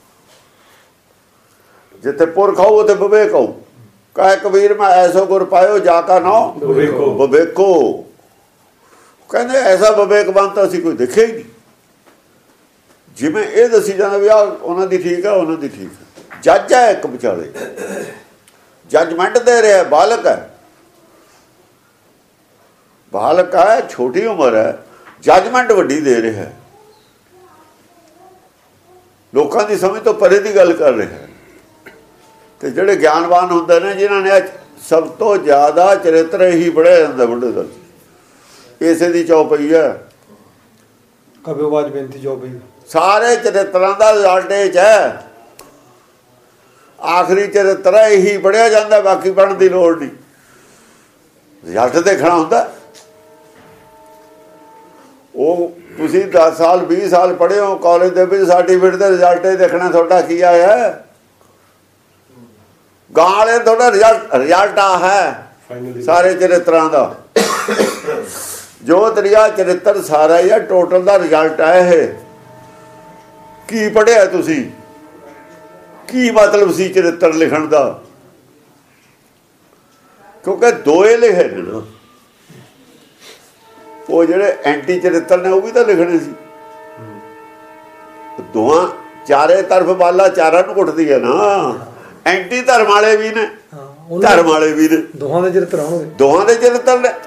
ਜਿੱਥੇ ਪੁਰਖ ਆਊ ਉੱਥੇ ਵਿਵੇਕ ਆਊ। ਕਹੇ ਕਬੀਰ ਮੈਂ ਐਸੋ ਗੁਰ ਪਾਇਓ ਜਾ ਕਾ ਨਾਮ ਵਿਵੇਕੋ। ਕਹਿੰਦੇ ਐਸਾ ਵਿਵੇਕਵਾਨ ਤਾਂ ਅਸੀਂ ਕੋਈ ਦੇਖਿਆ ਹੀ ਨਹੀਂ। ਜਿਵੇਂ ਇਹ ਦੱਸੀ ਜਾਂਦਾ ਵੀ ਆ ਉਹਨਾਂ ਦੀ ਠੀਕ ਹੈ, ਉਹਨਾਂ ਦੀ ਠੀਕ ਹੈ। ਜੱਜ ਹੈ ਇੱਕ ਵਿਚਾਲੇ, ਜੱਜਮੈਂਟ ਦੇ ਰਿਹਾ। ਬਾਲਕ ਹੈ, ਬਾਲਕ ਹੈ, ਛੋਟੀ ਉਮਰ ਹੈ, ਜੱਜਮੈਂਟ ਵੱਡੀ ਦੇ ਰਿਹਾ ਹੈ। ਲੋਕਾਂ ਦੀ ਸਮਝ ਤੋਂ ਪਰੇ ਦੀ ਗੱਲ ਕਰ ਰਿਹਾ ਹੈ। ਤੇ ਜਿਹੜੇ ਗਿਆਨਵਾਨ ਹੁੰਦੇ ਨੇ, ਜਿਨ੍ਹਾਂ ਨੇ ਸਭ ਤੋਂ ਜ਼ਿਆਦਾ ਚਰਿੱਤਰ ਹੀ ਪੜ੍ਹਿਆ ਜਾਂਦਾ ਬੁੱਢੇ ਦਲ, ਇਸੇ ਦੀ ਚੌਪਈ ਹੈ। ਕਬਿਓਵਾਜ ਬੇਨਤੀ ਚੌਪਈ ਸਾਰੇ ਚਰਿੱਤਰਾਂ ਦਾ ਰਿਜ਼ਲਟ ਇਹ 'ਚ ਹੈ। ਆਖਰੀ ਚਰਿੱਤਰ ਇਹੀ ਪੜ੍ਹਿਆ ਜਾਂਦਾ, ਬਾਕੀ ਪੜ੍ਹਨ ਦੀ ਲੋੜ ਨਹੀਂ। ਰਿਜ਼ਲਟ ਦੇਖਣਾ ਹੁੰਦਾ। ਉਹ ਤੁਸੀਂ 10 ਸਾਲ 20 ਸਾਲ ਪੜ੍ਹੇ ਹੋ ਕਾਲਜ ਦੇ ਵਿੱਚ, ਸਰਟੀਫਿਕੇਟ ਦੇ ਰਿਜ਼ਲਟ ਹੀ ਦੇਖਣਾ ਤੁਹਾਡਾ ਕੀ ਆਇਆ। ਗਾਂ ਵਾਲੇ ਤੁਹਾਡਾ ਰਿਜ਼ਲਟ ਆ ਹੈ ਸਾਰੇ ਚਰਿੱਤਰਾਂ ਦਾ। ਜੋ ਤੇਰਾ ਚਰਿੱਤਰ ਸਾਰਾ ਹੀ ਹੈ, ਟੋਟਲ ਦਾ ਰਿਜ਼ਲਟ ਹੈ ਇਹ। ਕੀ ਪੜ੍ਹਿਆ ਤੁਸੀਂ, ਕੀ ਮਤਲਬ ਸੀ ਚਰਿੱਤਰ ਲਿਖਣ ਦਾ? ਕਿਉਂਕਿ ਦੋਏ ਲਿਖੇ ਨੇ ਨਾ। ਉਹ ਜਿਹੜੇ ਐਂਟੀ ਚਰਿੱਤਰ ਨੇ ਉਹ ਵੀ ਤਾਂ ਲਿਖਣੇ ਸੀ। ਦੋਹਾਂ ਚਾਰੇ ਤਰਫ ਬਾਲਾ ਚਾਰਾਂ ਨੂੰ ਕੁੱਟਦੀ ਹੈ ਨਾ। ਐਂਟੀ ਧਰਮ ਵਾਲੇ ਵੀ ਨੇ, ਧਰਮ ਵਾਲੇ ਵੀ ਨੇ। ਦੋਹਾਂ ਦੇ ਚਰਿੱਤਰ ਆਉਣਗੇ, ਦੋਹਾਂ ਦੇ ਚਰਿੱਤਰ ਨੇ।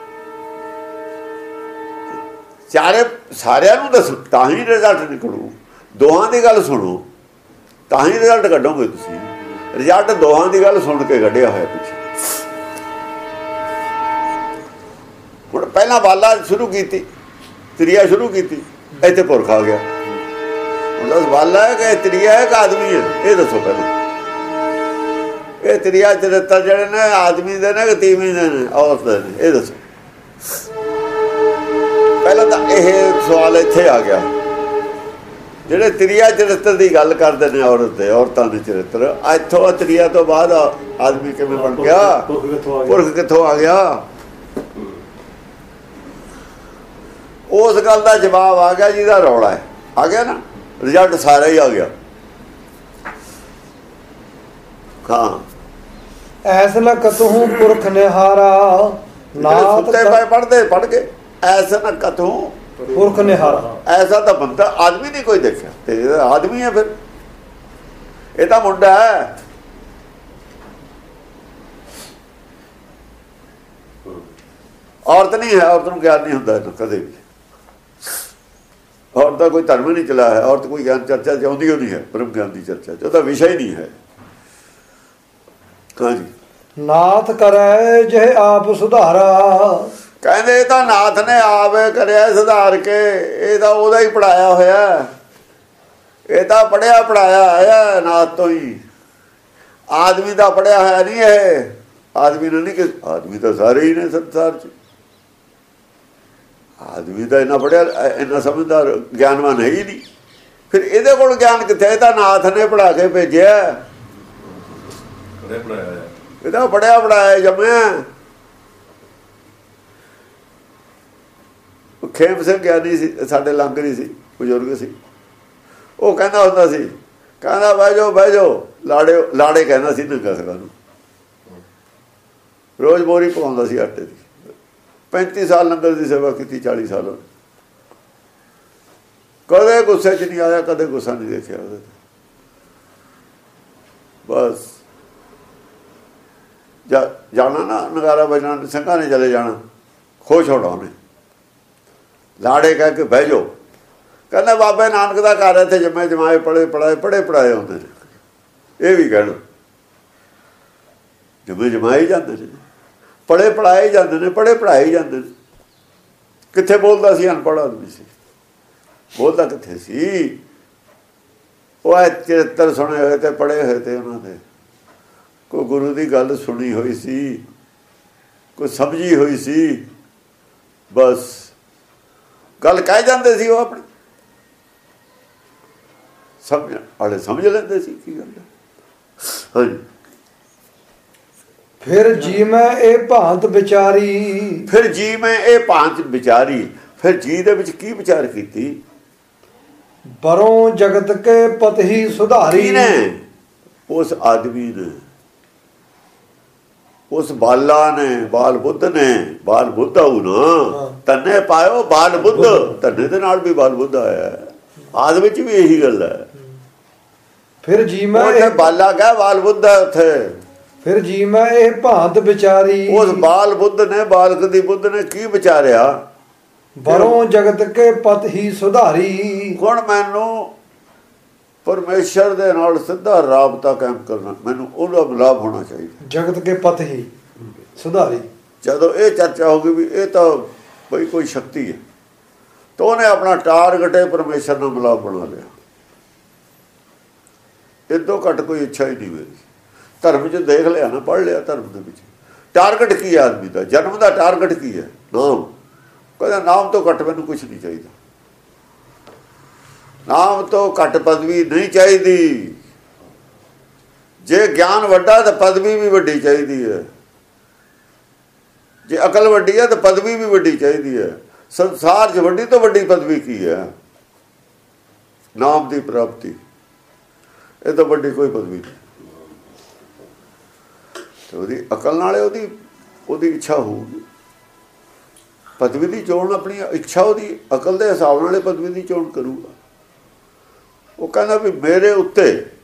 ਚਾਰੇ ਸਾਰਿਆਂ ਨੂੰ ਦੱਸੋ ਤਾਂ ਹੀ ਰਿਜ਼ਲਟ ਨਿਕਲੂ। ਦੋਹਾਂ ਦੀ ਗੱਲ ਸੁਣੋ ਤਾਂ ਹੀ ਰਿਜ਼ਲਟ ਕੱਢੋਗੇ ਤੁਸੀਂ। ਰਿਜ਼ਲਟ ਦੋਹਾਂ ਦੀ ਗੱਲ ਸੁਣ ਕੇ ਕੱਢਿਆ ਹੋਇਆ ਪਿੱਛੇ। ਹੁਣ ਪਹਿਲਾਂ ਬਾਲਾ ਸ਼ੁਰੂ ਕੀਤੀ, ਤ੍ਰਿਆ ਸ਼ੁਰੂ ਕੀਤੀ, ਇੱਥੇ ਪੁਰਖ ਆ ਗਿਆ। ਹੁਣ ਦੱਸ ਬਾਲਾ ਹੈ ਕਿ ਤ੍ਰਿਆ ਹੈ ਕਿ ਆਦਮੀ ਹੈ? ਇਹ ਦੱਸੋ ਪਹਿਲਾਂ। ਇਹ ਤ੍ਰਿਆ ਚਰਿੱਤਰ ਜਿਹੜੇ ਨੇ ਆਦਮੀ ਦੇ ਨੇ ਕਿ ਤੀਵੀਂ ਦੇ ਨੇ, ਔਰਤ ਦੇ ਨੇ? ਇਹ ਦੱਸੋ ਪਹਿਲਾਂ। ਤਾਂ ਇਹ ਸਵਾਲ ਇੱਥੇ ਆ ਗਿਆ। ਜਿਹੜੇ ਤ੍ਰਿਆ ਚਰਿੱਤਰ ਦੀ ਗੱਲ ਕਰਦੇ ਨੇ ਔਰਤ ਦੇ, ਔਰਤਾਂ ਦੇ ਚਰਿੱਤਰ, ਇੱਥੋਂ ਤ੍ਰਿਆ ਤੋਂ ਬਾਅਦ ਆਦਮੀ ਕਿਵੇਂ ਬਣ ਗਿਆ? ਪੁਰਖ ਕਿੱਥੋਂ ਆ ਗਿਆ? ਉਸ ਗੱਲ ਦਾ ਜਵਾਬ ਆ ਗਿਆ ਜਿਹਦਾ ਰੌਲਾ ਹੈ। ਆ ਗਿਆ ਨਾ, ਰਿਜ਼ਲਟ ਸਾਰਾ ਹੀ ਆ ਗਿਆ। ਹਾਂ, ਐਸ ਨਾ ਕਤਹੂ ਪੁਰਖ ਨਿਹਾਰਾ। ਸੁੱਤੇ ਪਏ ਪੜ੍ਹਦੇ ਪੜ੍ਹ ਕੇ ਐਸ ਨਾ ਕਤਹੂ ਪੁਰਖ ਨਿਹਾਰਾ। ਐਸਾ ਤਾਂ ਬੰਦਾ ਆਦਮੀ ਨਹੀਂ ਕੋਈ ਦੇਖਿਆ। ਤੇ ਆਦਮੀ ਹੈ ਫਿਰ, ਇਹ ਤਾਂ ਮੁੰਡਾ ਹੈ। ਔਰਤ ਨਹੀਂ ਹੈ, ਔਰਤ ਨੂੰ ਗਿਆਨ ਨਹੀਂ ਹੁੰਦਾ ਕਦੇ ਵੀ। ਔਰਤ ਦਾ ਕੋਈ ਧਰਮ ਨਹੀਂ ਚਲਾ ਹੈ। ਔਰਤ ਕੋਈ ਗਿਆਨ ਚਰਚਾ ਚਾਹੁੰਦੀ ਹੋਣੀ ਹੈ, ਬ੍ਰਹਮ ਗਿਆਨ ਦੀ ਚਰਚਾ ਉਹਦਾ ਵਿਸ਼ਾ ਹੀ ਨਹੀਂ ਹੈ। ਹਾਂਜੀ, ਨਾਥ ਕਰੈ ਜਿਹੇ ਆਪ ਸੁਧਾਰਾ। ਕਹਿੰਦੇ ਇਹ ਤਾਂ ਨਾਥ ਨੇ ਆਪ ਕਰਿਆ ਸੁਧਾਰ ਕੇ। ਇਹ ਤਾਂ ਉਹਦਾ ਹੀ ਪੜਾਇਆ ਹੋਇਆ। ਇਹ ਤਾਂ ਪੜਿਆ ਪੜਾਇਆ ਆਇਆ ਨਾਥ ਤੋਂ ਹੀ। ਆਦਮੀ ਦਾ ਪੜਿਆ ਹੋਇਆ ਨਹੀਂ ਇਹ। ਆਦਮੀ ਨੂੰ ਨਹੀਂ ਕਿ ਆਦਮੀ ਤਾਂ ਸਾਰੇ ਹੀ ਨੇ ਸੰਸਾਰ 'ਚ। ਆਦਮੀ ਦਾ ਇੰਨਾ ਪੜਿਆ, ਇੰਨਾ ਸਮਝਦਾਰ ਗਿਆਨਵਾਨ ਹੈ ਹੀ ਨਹੀਂ। ਫਿਰ ਇਹਦੇ ਕੋਲ ਗਿਆਨ ਕਿੱਥੇ? ਇਹ ਤਾਂ ਨਾਥ ਨੇ ਪੜਾ ਕੇ ਭੇਜਿਆ। ਇਹਦਾ ਪੜਿਆ ਪੜਾਇਆ ਜੰਮਿਆ। ਖੇਮ ਸਿੰਘ ਗਿਆਨੀ ਸੀ, ਸਾਡੇ ਲੰਗਰੀ ਸੀ, ਬਜ਼ੁਰਗ ਸੀ। ਉਹ ਕਹਿੰਦਾ ਹੁੰਦਾ ਸੀ, ਕਹਿੰਦਾ ਬਹਿ ਜਾਓ ਬਹਿ ਜਾਓ। ਲਾੜੇ ਕਹਿੰਦਾ ਸੀ ਨੰਗਾ ਸਿੰਘਾਂ ਨੂੰ। ਰੋਜ਼ ਬੋਰੀ ਪਕਾਉਂਦਾ ਸੀ ਆਟੇ ਦੀ। 35 ਸਾਲ ਲੰਗਰ ਦੀ ਸੇਵਾ ਕੀਤੀ, 40 ਸਾਲ। ਕਦੇ ਗੁੱਸੇ 'ਚ ਨਹੀਂ ਆਇਆ, ਕਦੇ ਗੁੱਸਾ ਨਹੀਂ ਦੇਖਿਆ ਉਹਦੇ ਤੇ। ਬਸ ਜਾਣਾ ਨਾ ਨਗਾਰਾ ਵਜਾਣਾ, ਸਿੰਘਾਂ ਨੇ ਚਲੇ ਜਾਣਾ, ਖੁਸ਼ ਹੋਣਾ ਉਹਨੇ। ਲਾੜੇ ਕਹਿ ਕੇ ਬਹਿ ਜਾਓ। ਕਹਿੰਦਾ ਬਾਬੇ ਨਾਨਕ ਦਾ ਘਰ ਇੱਥੇ ਜੰਮੇ ਜਮਾਏ ਪੜ੍ਹੇ ਪੜਾਏ ਹੁੰਦੇ ਨੇ। ਇਹ ਵੀ ਕਹਿਣਾ ਜੰਮੇ ਜਮਾਏ ਜਾਂਦੇ ਨੇ, ਪੜ੍ਹੇ ਪੜਾਏ ਜਾਂਦੇ ਨੇ, ਪੜ੍ਹੇ ਪੜਾਏ ਜਾਂਦੇ ਨੇ। ਕਿੱਥੇ ਬੋਲਦਾ ਸੀ? ਅਨਪੜ੍ਹ ਆਦਮੀ ਸੀ, ਬੋਲਦਾ ਕਿੱਥੇ ਸੀ? ਉਹ ਚਰਿੱਤਰ ਸੁਣੇ ਹੋਏ ਤੇ ਪੜ੍ਹੇ ਹੋਏ ਤੇ ਉਹਨਾਂ ਦੇ। ਕੋਈ ਗੁਰੂ ਦੀ ਗੱਲ ਸੁਣੀ ਹੋਈ ਸੀ, ਕੋਈ ਸਮਝੀ ਹੋਈ ਸੀ, ਬਸ ਗੱਲ ਕਹਿ ਜਾਂਦੇ ਸੀ ਉਹ ਆਪਣੀ, ਸਮਝ ਵਾਲੇ ਸਮਝ ਲੈਂਦੇ ਸੀ ਕੀ ਗੱਲ ਹੈ। ਹਾਂਜੀ, ਫਿਰ ਜੀ ਮੈਂ ਇਹ ਭਾਂਤ ਵਿਚਾਰੀ, ਫਿਰ ਜੀ ਮੈਂ ਇਹ ਭਾਂਤ ਵਿਚਾਰੀ, ਫਿਰ ਜੀ ਦੇ ਵਿੱਚ ਕੀ ਵਿਚਾਰ ਕੀਤੀ? ਬਰੋਂ ਜਗਤ ਕੇ ਪਤਹੀ ਸੁਧਾਰੀ ਨੇ, ਉਸ ਆਦਮੀ ਨੇ, ਉਸ ਬਾਲਾ ਨੇ, ਬਾਲ ਬੁੱਧ ਨੇ, ਬਾਲ ਬੁੱਧ ਆਉ ਨਾ ਤੰਨੇ ਪਾਇਓ ਬਾਲ ਬੁੱਧ, ਤੰਨੇ ਦੇ ਨਾਲ ਵੀ ਬਾਲ ਬੁੱਧ ਆਇਆ, ਆਦ ਵਿੱਚ ਵੀ ਇਹੀ ਗੱਲ ਹੈ। ਫਿਰ ਜੀ ਮੈਂ ਇਹ ਬਾਲਾ ਗਿਆ ਬਾਲ ਬੁੱਧ ਹੈ ਉੱਥੇ, ਫਿਰ ਜੀ ਮੈਂ ਇਹ ਭਾਂਤ ਵਿਚਾਰੀ, ਉਸ ਬਾਲ ਬੁੱਧ ਨੇ, ਬਾਲਕ ਦੀ ਬੁੱਧ ਨੇ ਕੀ ਵਿਚਾਰਿਆ? ਬਰੋਂ ਜਗਤ ਕੇ ਪਤਹੀ ਸੁਧਾਰੀ, ਹੁਣ ਮੈਨੂੰ ਪਰਮੇਸ਼ਰ ਦੇ ਨਾਲ ਸਿੱਧਾ ਰਾਬਤਾ ਕਾਇਮ ਕਰਨਾ, ਮੈਨੂੰ ਉਹਦਾ ਮਿਲਾਪ ਹੋਣਾ ਚਾਹੀਦਾ। ਜਗਤ ਕੇ ਪਤਹੀ ਸੁਧਾਰੀ, ਜਦੋਂ ਇਹ ਚਰਚਾ ਹੋ ਗਈ ਵੀ ਇਹ ਤਾਂ ਬਈ ਕੋਈ ਸ਼ਕਤੀ ਹੈ, ਤਾਂ ਉਹਨੇ ਆਪਣਾ ਟਾਰਗੇਟ ਪਰਮੇਸ਼ਰ ਨਾਲ ਮਿਲਾਪ ਬਣਾ ਲਿਆ। ਇਦੋਂ ਘੱਟ ਕੋਈ ਇੱਛਾ ਹੀ ਨਹੀਂ ਮੇਰੀ। ਧਰਮ 'ਚ ਦੇਖ ਲਿਆ ਨਾ, ਪੜ੍ਹ ਲਿਆ ਧਰਮ ਦੇ ਵਿੱਚ ਟਾਰਗੇਟ ਕੀ ਹੈ ਆਦਮੀ ਦਾ, ਜਨਮ ਦਾ ਟਾਰਗੇਟ ਕੀ ਹੈ? ਨਾਮ। ਕਹਿੰਦਾ ਨਾਮ ਤੋਂ ਘੱਟ ਮੈਨੂੰ ਕੁਛ ਨਹੀਂ ਚਾਹੀਦਾ, ਨਾਮ ਤੋਂ ਘੱਟ ਪਦਵੀ ਨਹੀਂ ਚਾਹੀਦੀ। ਜੇ ਗਿਆਨ ਵੱਡਾ ਤਾਂ ਪਦਵੀ ਵੀ ਵੱਡੀ ਚਾਹੀਦੀ ਹੈ, ਜੇ ਅਕਲ ਵੱਡੀ ਹੈ ਤਾਂ ਪਦਵੀ ਵੀ ਵੱਡੀ ਚਾਹੀਦੀ ਹੈ। ਸੰਸਾਰ 'ਚ ਵੱਡੀ ਤੋਂ ਵੱਡੀ ਪਦਵੀ ਕੀ ਹੈ? ਨਾਮ ਦੀ ਪ੍ਰਾਪਤੀ, ਇਹ ਤਾਂ ਵੱਡੀ ਕੋਈ ਪਦਵੀ ਨਹੀਂ। ਤੇ ਉਹਦੀ ਅਕਲ ਨਾਲ ਉਹਦੀ ਇੱਛਾ ਹੋਊਗੀ, ਪਦਵੀ ਦੀ ਚੋਣ ਆਪਣੀ ਇੱਛਾ ਉਹਦੀ ਅਕਲ ਦੇ ਹਿਸਾਬ ਨਾਲ ਪਦਵੀ ਦੀ ਚੋਣ ਕਰੂਗਾ। ਉਹ ਕਹਿੰਦਾ ਵੀ ਮੇਰੇ ਉੱਤੇ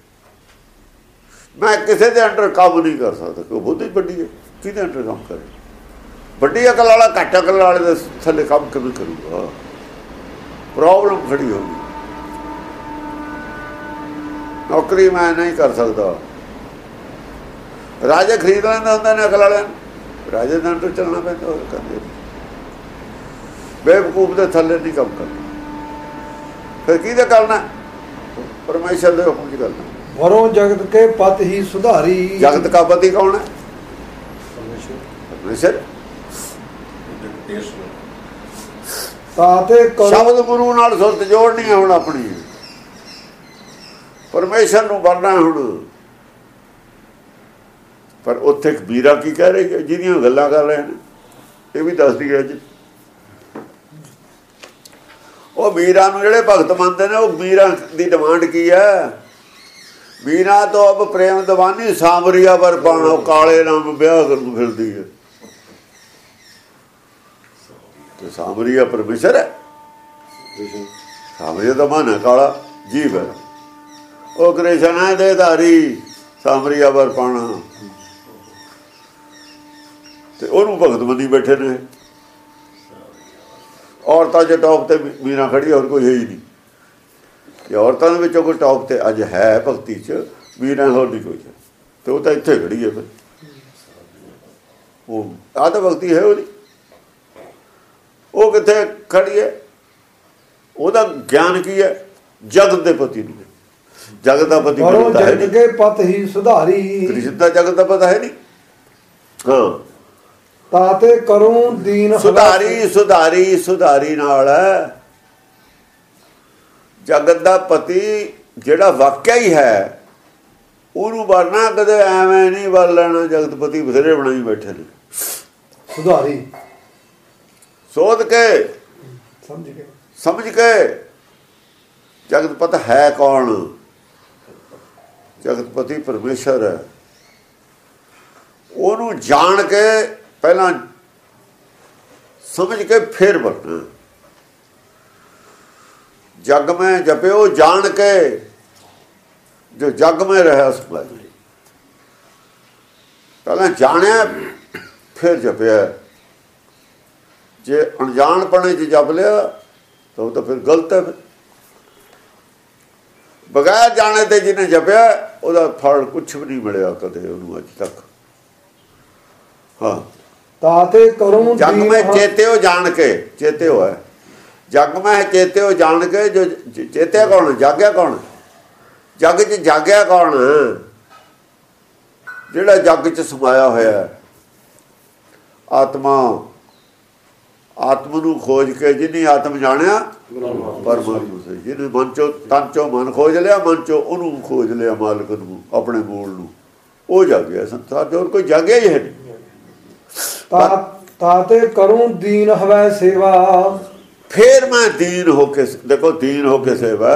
ਮੈਂ ਕਿਸੇ ਦੇ ਅੰਡਰ ਕੰਮ ਨਹੀਂ ਕਰ ਸਕਦਾ, ਕਿ ਉਹ ਬੁੱਧੀ ਵੱਡੀ ਹੈ, ਕਿਹਦੇ ਅੰਡਰ ਕੰਮ ਕਰੇ? ਵੱਡੀ ਅਕਲ ਵਾਲਾ ਘੱਟ ਅਕਲ ਵਾਲੇ ਦੇ ਥੱਲੇ ਕੰਮ ਕਿਵੇਂ ਕਰੂਗਾ? ਪ੍ਰੋਬਲਮ ਖੜੀ ਹੋਊਗੀ। ਨੌਕਰੀ ਮੈਂ ਨਹੀਂ ਕਰ ਸਕਦਾ, ਰਾਜੇ ਖਰੀਦ ਲੈਂਦੇ ਹੁੰਦੇ ਨੇ ਅਕਲ ਵਾਲਿਆਂ ਨੂੰ, ਰਾਜੇ ਦੇ ਅੰਡਰ ਚੱਲਣਾ ਪੈਂਦਾ, ਉਹ ਕਹਿੰਦੇ ਬੇਵਕੂਫ ਦੇ ਥੱਲੇ ਨਹੀਂ ਕੰਮ ਕਰਨਾ। ਫਿਰ ਕਿਹਦੇ ਕਰਨਾ? ਪਰਮੇਸ਼ਰ ਦੇ ਹੁਕਮ 'ਚ ਕਰਨਾ। ਬਰੋਂ ਜਗਤ ਕੇ ਪਤ ਹੀ ਸੁਧਾਰੀ, ਜਗਤ ਦਾ ਪਤੀ ਕੌਣ ਹੈ? ਪਰਮੇਸ਼ਰ। ਤਾਤੇ ਸ਼ਬਦ ਗੁਰੂ ਨਾਲ ਸੁਰਤ ਜੋੜਨੀ ਹੈ ਹੁਣ ਆਪਣੀ, ਪਰਮੇਸ਼ਰ ਨੂੰ ਵਰਨਾ ਹੁਣ। ਪਰ ਉੱਥੇ ਵੀਰਾ ਕੀ ਕਹਿ ਰਹੀ ਹੈ, ਜਿਹਦੀਆਂ ਗੱਲਾਂ ਕਰ ਰਹੇ ਨੇ ਇਹ ਵੀ ਦੱਸਦੀ ਹੈ ਜੀ। ਉਹ ਵੀਰਾਂ ਨੂੰ ਜਿਹੜੇ ਭਗਤ ਮੰਨਦੇ ਨੇ, ਉਹ ਵੀਰਾਂ ਦੀ ਡਿਮਾਂਡ ਕੀ ਹੈ? ਵੀਰਾਂ ਤੋਂ ਅਬ ਪ੍ਰੇਮ ਦਵਾਨੀ ਸਾਮਰੀਆ ਵਰ ਪਾਣਾ, ਕਾਲੇ ਨਾਮ ਵਿਆਹ ਕਰਨ ਫਿਰਦੀ ਹੈ। ਤੇ ਸਾਮਰੀਆ ਪਰਮੇਸ਼ਰ ਹੈ, ਸਾਮਰੀਆ ਦਾ ਮਨ ਹੈ, ਕਾਲਾ ਜੀਵ ਹੈ। ਉਹ ਕ੍ਰਿਸ਼ਨ ਹੈ ਦੇ ਧਾਰੀ, ਸਾਮਰੀਆ ਵਰ ਪਾਣਾ, ਤੇ ਉਹਨੂੰ ਭਗਤ ਮੰਨੀ ਬੈਠੇ ਨੇ। ਔਰਤਾਂ 'ਚ ਟੌਪ ਤੇ ਮੀਰਾਂ ਖੜੀ, ਹੋਰ ਕੋਈ ਹੈ ਹੀ ਨਹੀਂ। ਕਿ ਔਰਤਾਂ ਦੇ ਵਿੱਚੋਂ ਕੋਈ ਟੌਪ ਤੇ ਅੱਜ ਹੈ ਭਗਤੀ 'ਚ, ਮੀਰਾਂ ਹੋਰ ਨਹੀਂ ਕੋਈ ਹੈ, ਤੇ ਉਹ ਤਾਂ ਇੱਥੇ ਖੜੀ ਹੈ। ਫਿਰ ਉਹ ਆਹ ਤਾਂ ਭਗਤੀ ਹੈ ਉਹਦੀ, ਉਹ ਕਿੱਥੇ ਖੜੀ ਹੈ? ਉਹਦਾ ਗਿਆਨ ਕੀ ਹੈ? ਜਗਤ ਦੇ ਪਤੀ ਨੂੰ, ਜਗਤ ਦਾ ਪਤੀ ਪਤ ਹੀ ਸੁਧਾਰੀ, ਕ੍ਰਿਸ਼ਨ ਦਾ ਜਗਤ ਦਾ ਪਤਾ ਹੈ ਨਹੀਂ। ਹਾਂ, ਤਾਤੇ ਕਰੂੰ ਦੀਨ ਸੁਧਾਰੀ, ਸੁਧਾਰੀ, ਸੁਧਾਰੀ ਨਾਲ ਜਗਤ ਦਾ ਪਤੀ ਜਿਹੜਾ ਵਾਕਿਆ ਹੀ ਹੈ, ਉਹਨੂੰ ਵਰਨਾ ਕਦੇ ਐਵੇਂ ਨਹੀਂ ਵਰ ਲੈਣਾ। ਜਗਤ ਪਤੀ ਬਥੇਰੇ ਬਣਾਈ ਬੈਠੇ ਨੇ, ਸੁਧਾਰੀ ਸੋਧ ਕੇ ਸਮਝ ਕੇ। ਜਗਤ ਪਤ ਹੈ ਕੌਣ? ਜਗਤ ਪਤੀ ਪਰਮੇਸ਼ਰ ਹੈ। ਉਹਨੂੰ ਜਾਣ ਕੇ ਪਹਿਲਾਂ ਸਮਝ ਕੇ ਫਿਰ ਵਰਤਣਾ। ਜਗ ਮੈਂ ਜਪਿਓ ਜਾਣ ਕੇ, ਜੋ ਜਗ ਮੈਂ ਰਿਹਾ ਸੁਭਾਈ। ਪਹਿਲਾਂ ਜਾਣਿਆ ਫਿਰ ਜਪਿਆ। ਜੇ ਅਣਜਾਣਪਣੇ 'ਚ ਜਪ ਲਿਆ ਤਾਂ ਉਹ ਤਾਂ ਫਿਰ ਗਲਤ ਹੈ। ਫਿਰ ਬਗੈਰ ਜਾਣੇ ਤੇ ਜਿਹਨੇ ਜਪਿਆ ਉਹਦਾ ਫਲ ਕੁਛ ਵੀ ਨਹੀਂ ਮਿਲਿਆ ਕਦੇ ਉਹਨੂੰ ਅੱਜ ਤੱਕ। ਹਾਂ, ਤਾਤੇ ਕਰੂੰ ਜਗ ਮੈਂ ਚੇਤਿਓ ਜਾਣ ਕੇ, ਚੇਤਿਓ ਹੈ ਜਗ ਮੈਂ ਚੇਤਿਓ ਜਾਣ ਕੇ। ਜੋ ਚੇਤਿਆ ਕੌਣ? ਜਾਗਿਆ ਕੌਣ? ਜਗ 'ਚ ਜਾਗਿਆ ਕੌਣ? ਜਿਹੜਾ ਜਗ 'ਚ ਸਮਾਇਆ ਹੋਇਆ। ਆਤਮ ਨੂੰ ਖੋਜ ਕੇ ਜਿਨੀ ਆਤਮ ਜਾਣਿਆ ਪਰਮਾਤਮਾ ਸੇ, ਜਿਹਨੇ ਮਨ ਚੋਂ ਤਨ ਚੋਂ ਮਨ ਖੋਜ ਲਿਆ, ਮਨ ਚੋਂ ਉਹਨੂੰ ਖੋਜ ਲਿਆ ਮਾਲਕ ਨੂੰ, ਆਪਣੇ ਮੂਲ ਨੂੰ, ਉਹ ਜਾਗਿਆ ਸੰਸਾਰ ਚ ਹੋਰ ਕੋਈ ਜਾਗਿਆ ਹੀ ਹੈ ਨਹੀਂ। ਤਾਤੇ ਕਰੂੰ ਦੀਨ ਹਵੈ ਸੇਵਾ, ਫੇਰ ਮੈਂ ਦੀਨ ਹੋ ਕੇ, ਦੇਖੋ ਦੀਨ ਹੋ ਕੇ ਸੇਵਾ,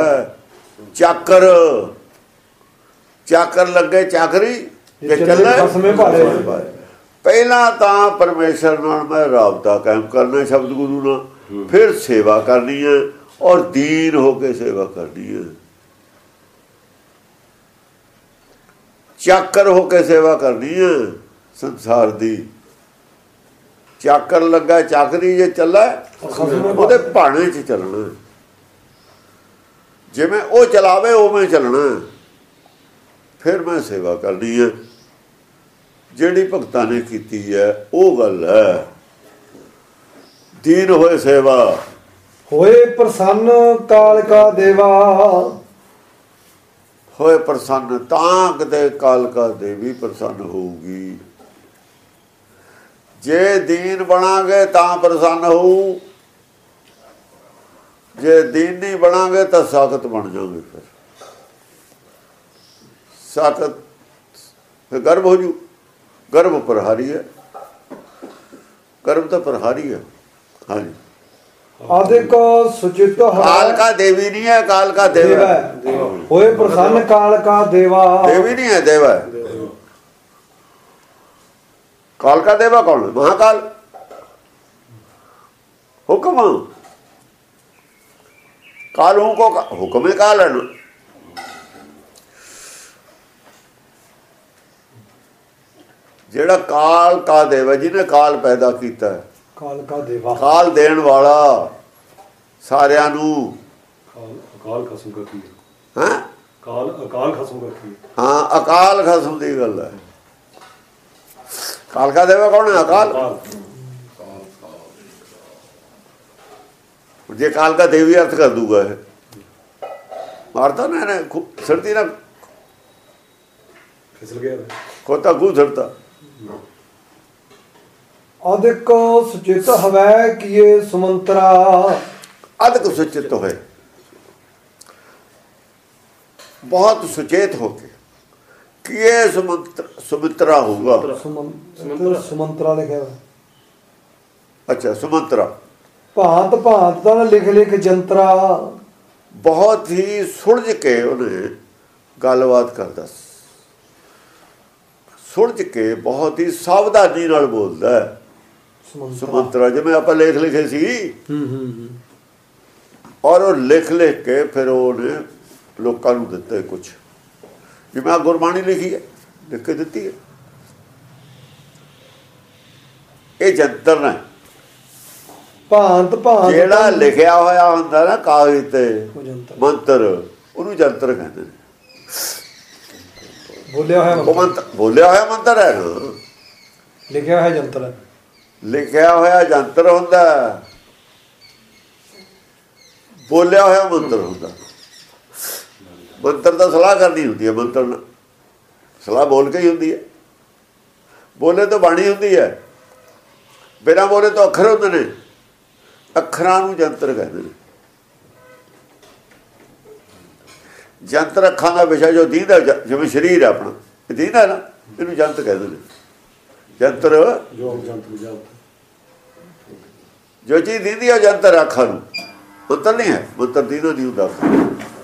ਚਾਕਰ ਲੱਗੇ ਚਾਕਰੀ ਜੇ ਚੱਲੇ ਪਹਿਲਾਂ ਤਾਂ ਪਰਮੇਸ਼ਰ ਨਾਲ ਮੈਂ ਰਾਬਤਾ ਕਾਇਮ ਕਰਨਾ ਸ਼ਬਦ ਗੁਰੂ ਨਾਲ, ਫਿਰ ਸੇਵਾ ਕਰਨੀ ਹੈ ਔਰ ਦੀਨ ਹੋ ਕੇ ਸੇਵਾ ਕਰਨੀ ਹੈ, ਚਾਕਰ ਹੋ ਕੇ ਸੇਵਾ ਕਰਨੀ ਹੈ ਸੰਸਾਰ ਦੀ। ਚਾਕਰ ਲੱਗਾ ਚਾਕਰੀ ਜੇ ਚੱਲੇ ਉਹਦੇ ਭਾਣੇ 'ਚ ਚੱਲਣਾ, ਜਿਵੇਂ ਉਹ ਚਲਾਵੇ ਉਵੇਂ ਚੱਲਣਾ, ਫਿਰ ਮੈਂ ਸੇਵਾ ਕਰਨੀ ਹੈ ਜਿਹੜੀ ਭਗਤਾਂ ਨੇ ਕੀਤੀ ਹੈ। ਉਹ ਗੱਲ ਹੈ ਦੀਨ ਹੋਏ ਸੇਵਾ। ਹੋਏ ਪ੍ਰਸੰਨ ਕਾਲ ਕਾ ਦੇਵਾ, ਹੋਏ ਪ੍ਰਸੰਨ ਤਾਂ ਕਿਤੇ ਕਾਲ ਕਾ ਦੇਵੀ ਪ੍ਰਸੰਨ ਹੋਊਗੀ। ਜੇ ਦੀਨ ਬਣਾਂਗੇ ਤਾਂ ਪ੍ਰਸੰਨ ਹੋਊ, ਜੇ ਦੀਨ ਨਹੀਂ ਬਣਾਂਗੇ ਤਾਂ ਸਾਖਤ ਬਣ ਜਾਵਾਂਗੇ। ਫਿਰ ਸਾਖਤ ਫਿਰ ਗਰਭ ਹੋ ਜੂ, ਗਰਭ ਪ੍ਰਹਾਰੀ ਹੈ, ਗਰਭ ਤਾਂ ਪ੍ਰਹਾਰੀ ਹੈ। ਹਾਂਜੀ ਆਦਿਕ ਸੁਚਿਤ ਕਾਲ ਕਾ ਦੇਵੀ ਨਹੀਂ ਹੈ, ਕਾਲ ਕਾ ਦੇਵਾ। ਹੋਏ ਪ੍ਰਸੰਨ ਕਾਲ ਕਾ ਦੇਵਾ, ਦੇਵੀ ਨਹੀਂ ਹੈ, ਦੇਵਾ ਹੈ। काल का देवा कौन है? महाकाल। हुक्म कालों को हुक्म काल है ना। जेड़ा काल का देवा, जिन्हें काल पैदा किया है, काल का देवा, काल देन वाला सारियां नू। अकाल खसम करती है, हाँ काल अकाल खसम करती है। हाँ अकाल खसम की गल है। काल का देवा कौन है? अकाल। जे काल का देवी अर्थ कर दूंगा है, मारता ना सड़ती ना, फिसल गया खोता खूह सड़ता। अधिक सुचित हवै किए सुमंत्रा, अधिक सुचित है, बहुत सुचेत होके किए सुमित्रा होगा। सुमंत्रा लिखा है। अच्छा सुमंत्रा, भांत भांत का लिख लिख जंतरा, बहुत ही सुलझ के उन्हें गलबात करता, सुलझ के बहुत ही सावधानी नाल बोलता है। सुमंत्रा जिवें आपां लेख लिखे सी, और वो लिख लिख के फिर उन्हें लोगों को दिते कुछ, जिवें आ गुरबाणी लिखी है, लिख के दिती है। ये जंतर ने भांत भांत जेड़ा लिखिया होया हुंदा ना कागज ते मंत्र, उहनूं जंतर कहंदे ने। बोलिया होया बोलिया होया मंत्र है ना, लिखिया होया जंतर है। लिखिया होया जंतर हुंदा, बोलिया होया मंत्र हुंदा। मंत्र दा सलाह करनी हुंदी है, मंत्र ना सलाह बोल के ही हुंदी है। बोले तो बाणी हुंदी है, बिना बोले तो अखर हुंदे ने, अखरां नूं जंतर कहंदे ने। जंतर अखां दा विशा जो दीदा, जिवें शरीर है अपना दीदा ना, इहनूं जंतर कहंदे ने। जंतर जो चीज़ दीदी है जंतर अखां नूं, मंत्र नहीं है, मंत्र दीदा नहीं हुंदा।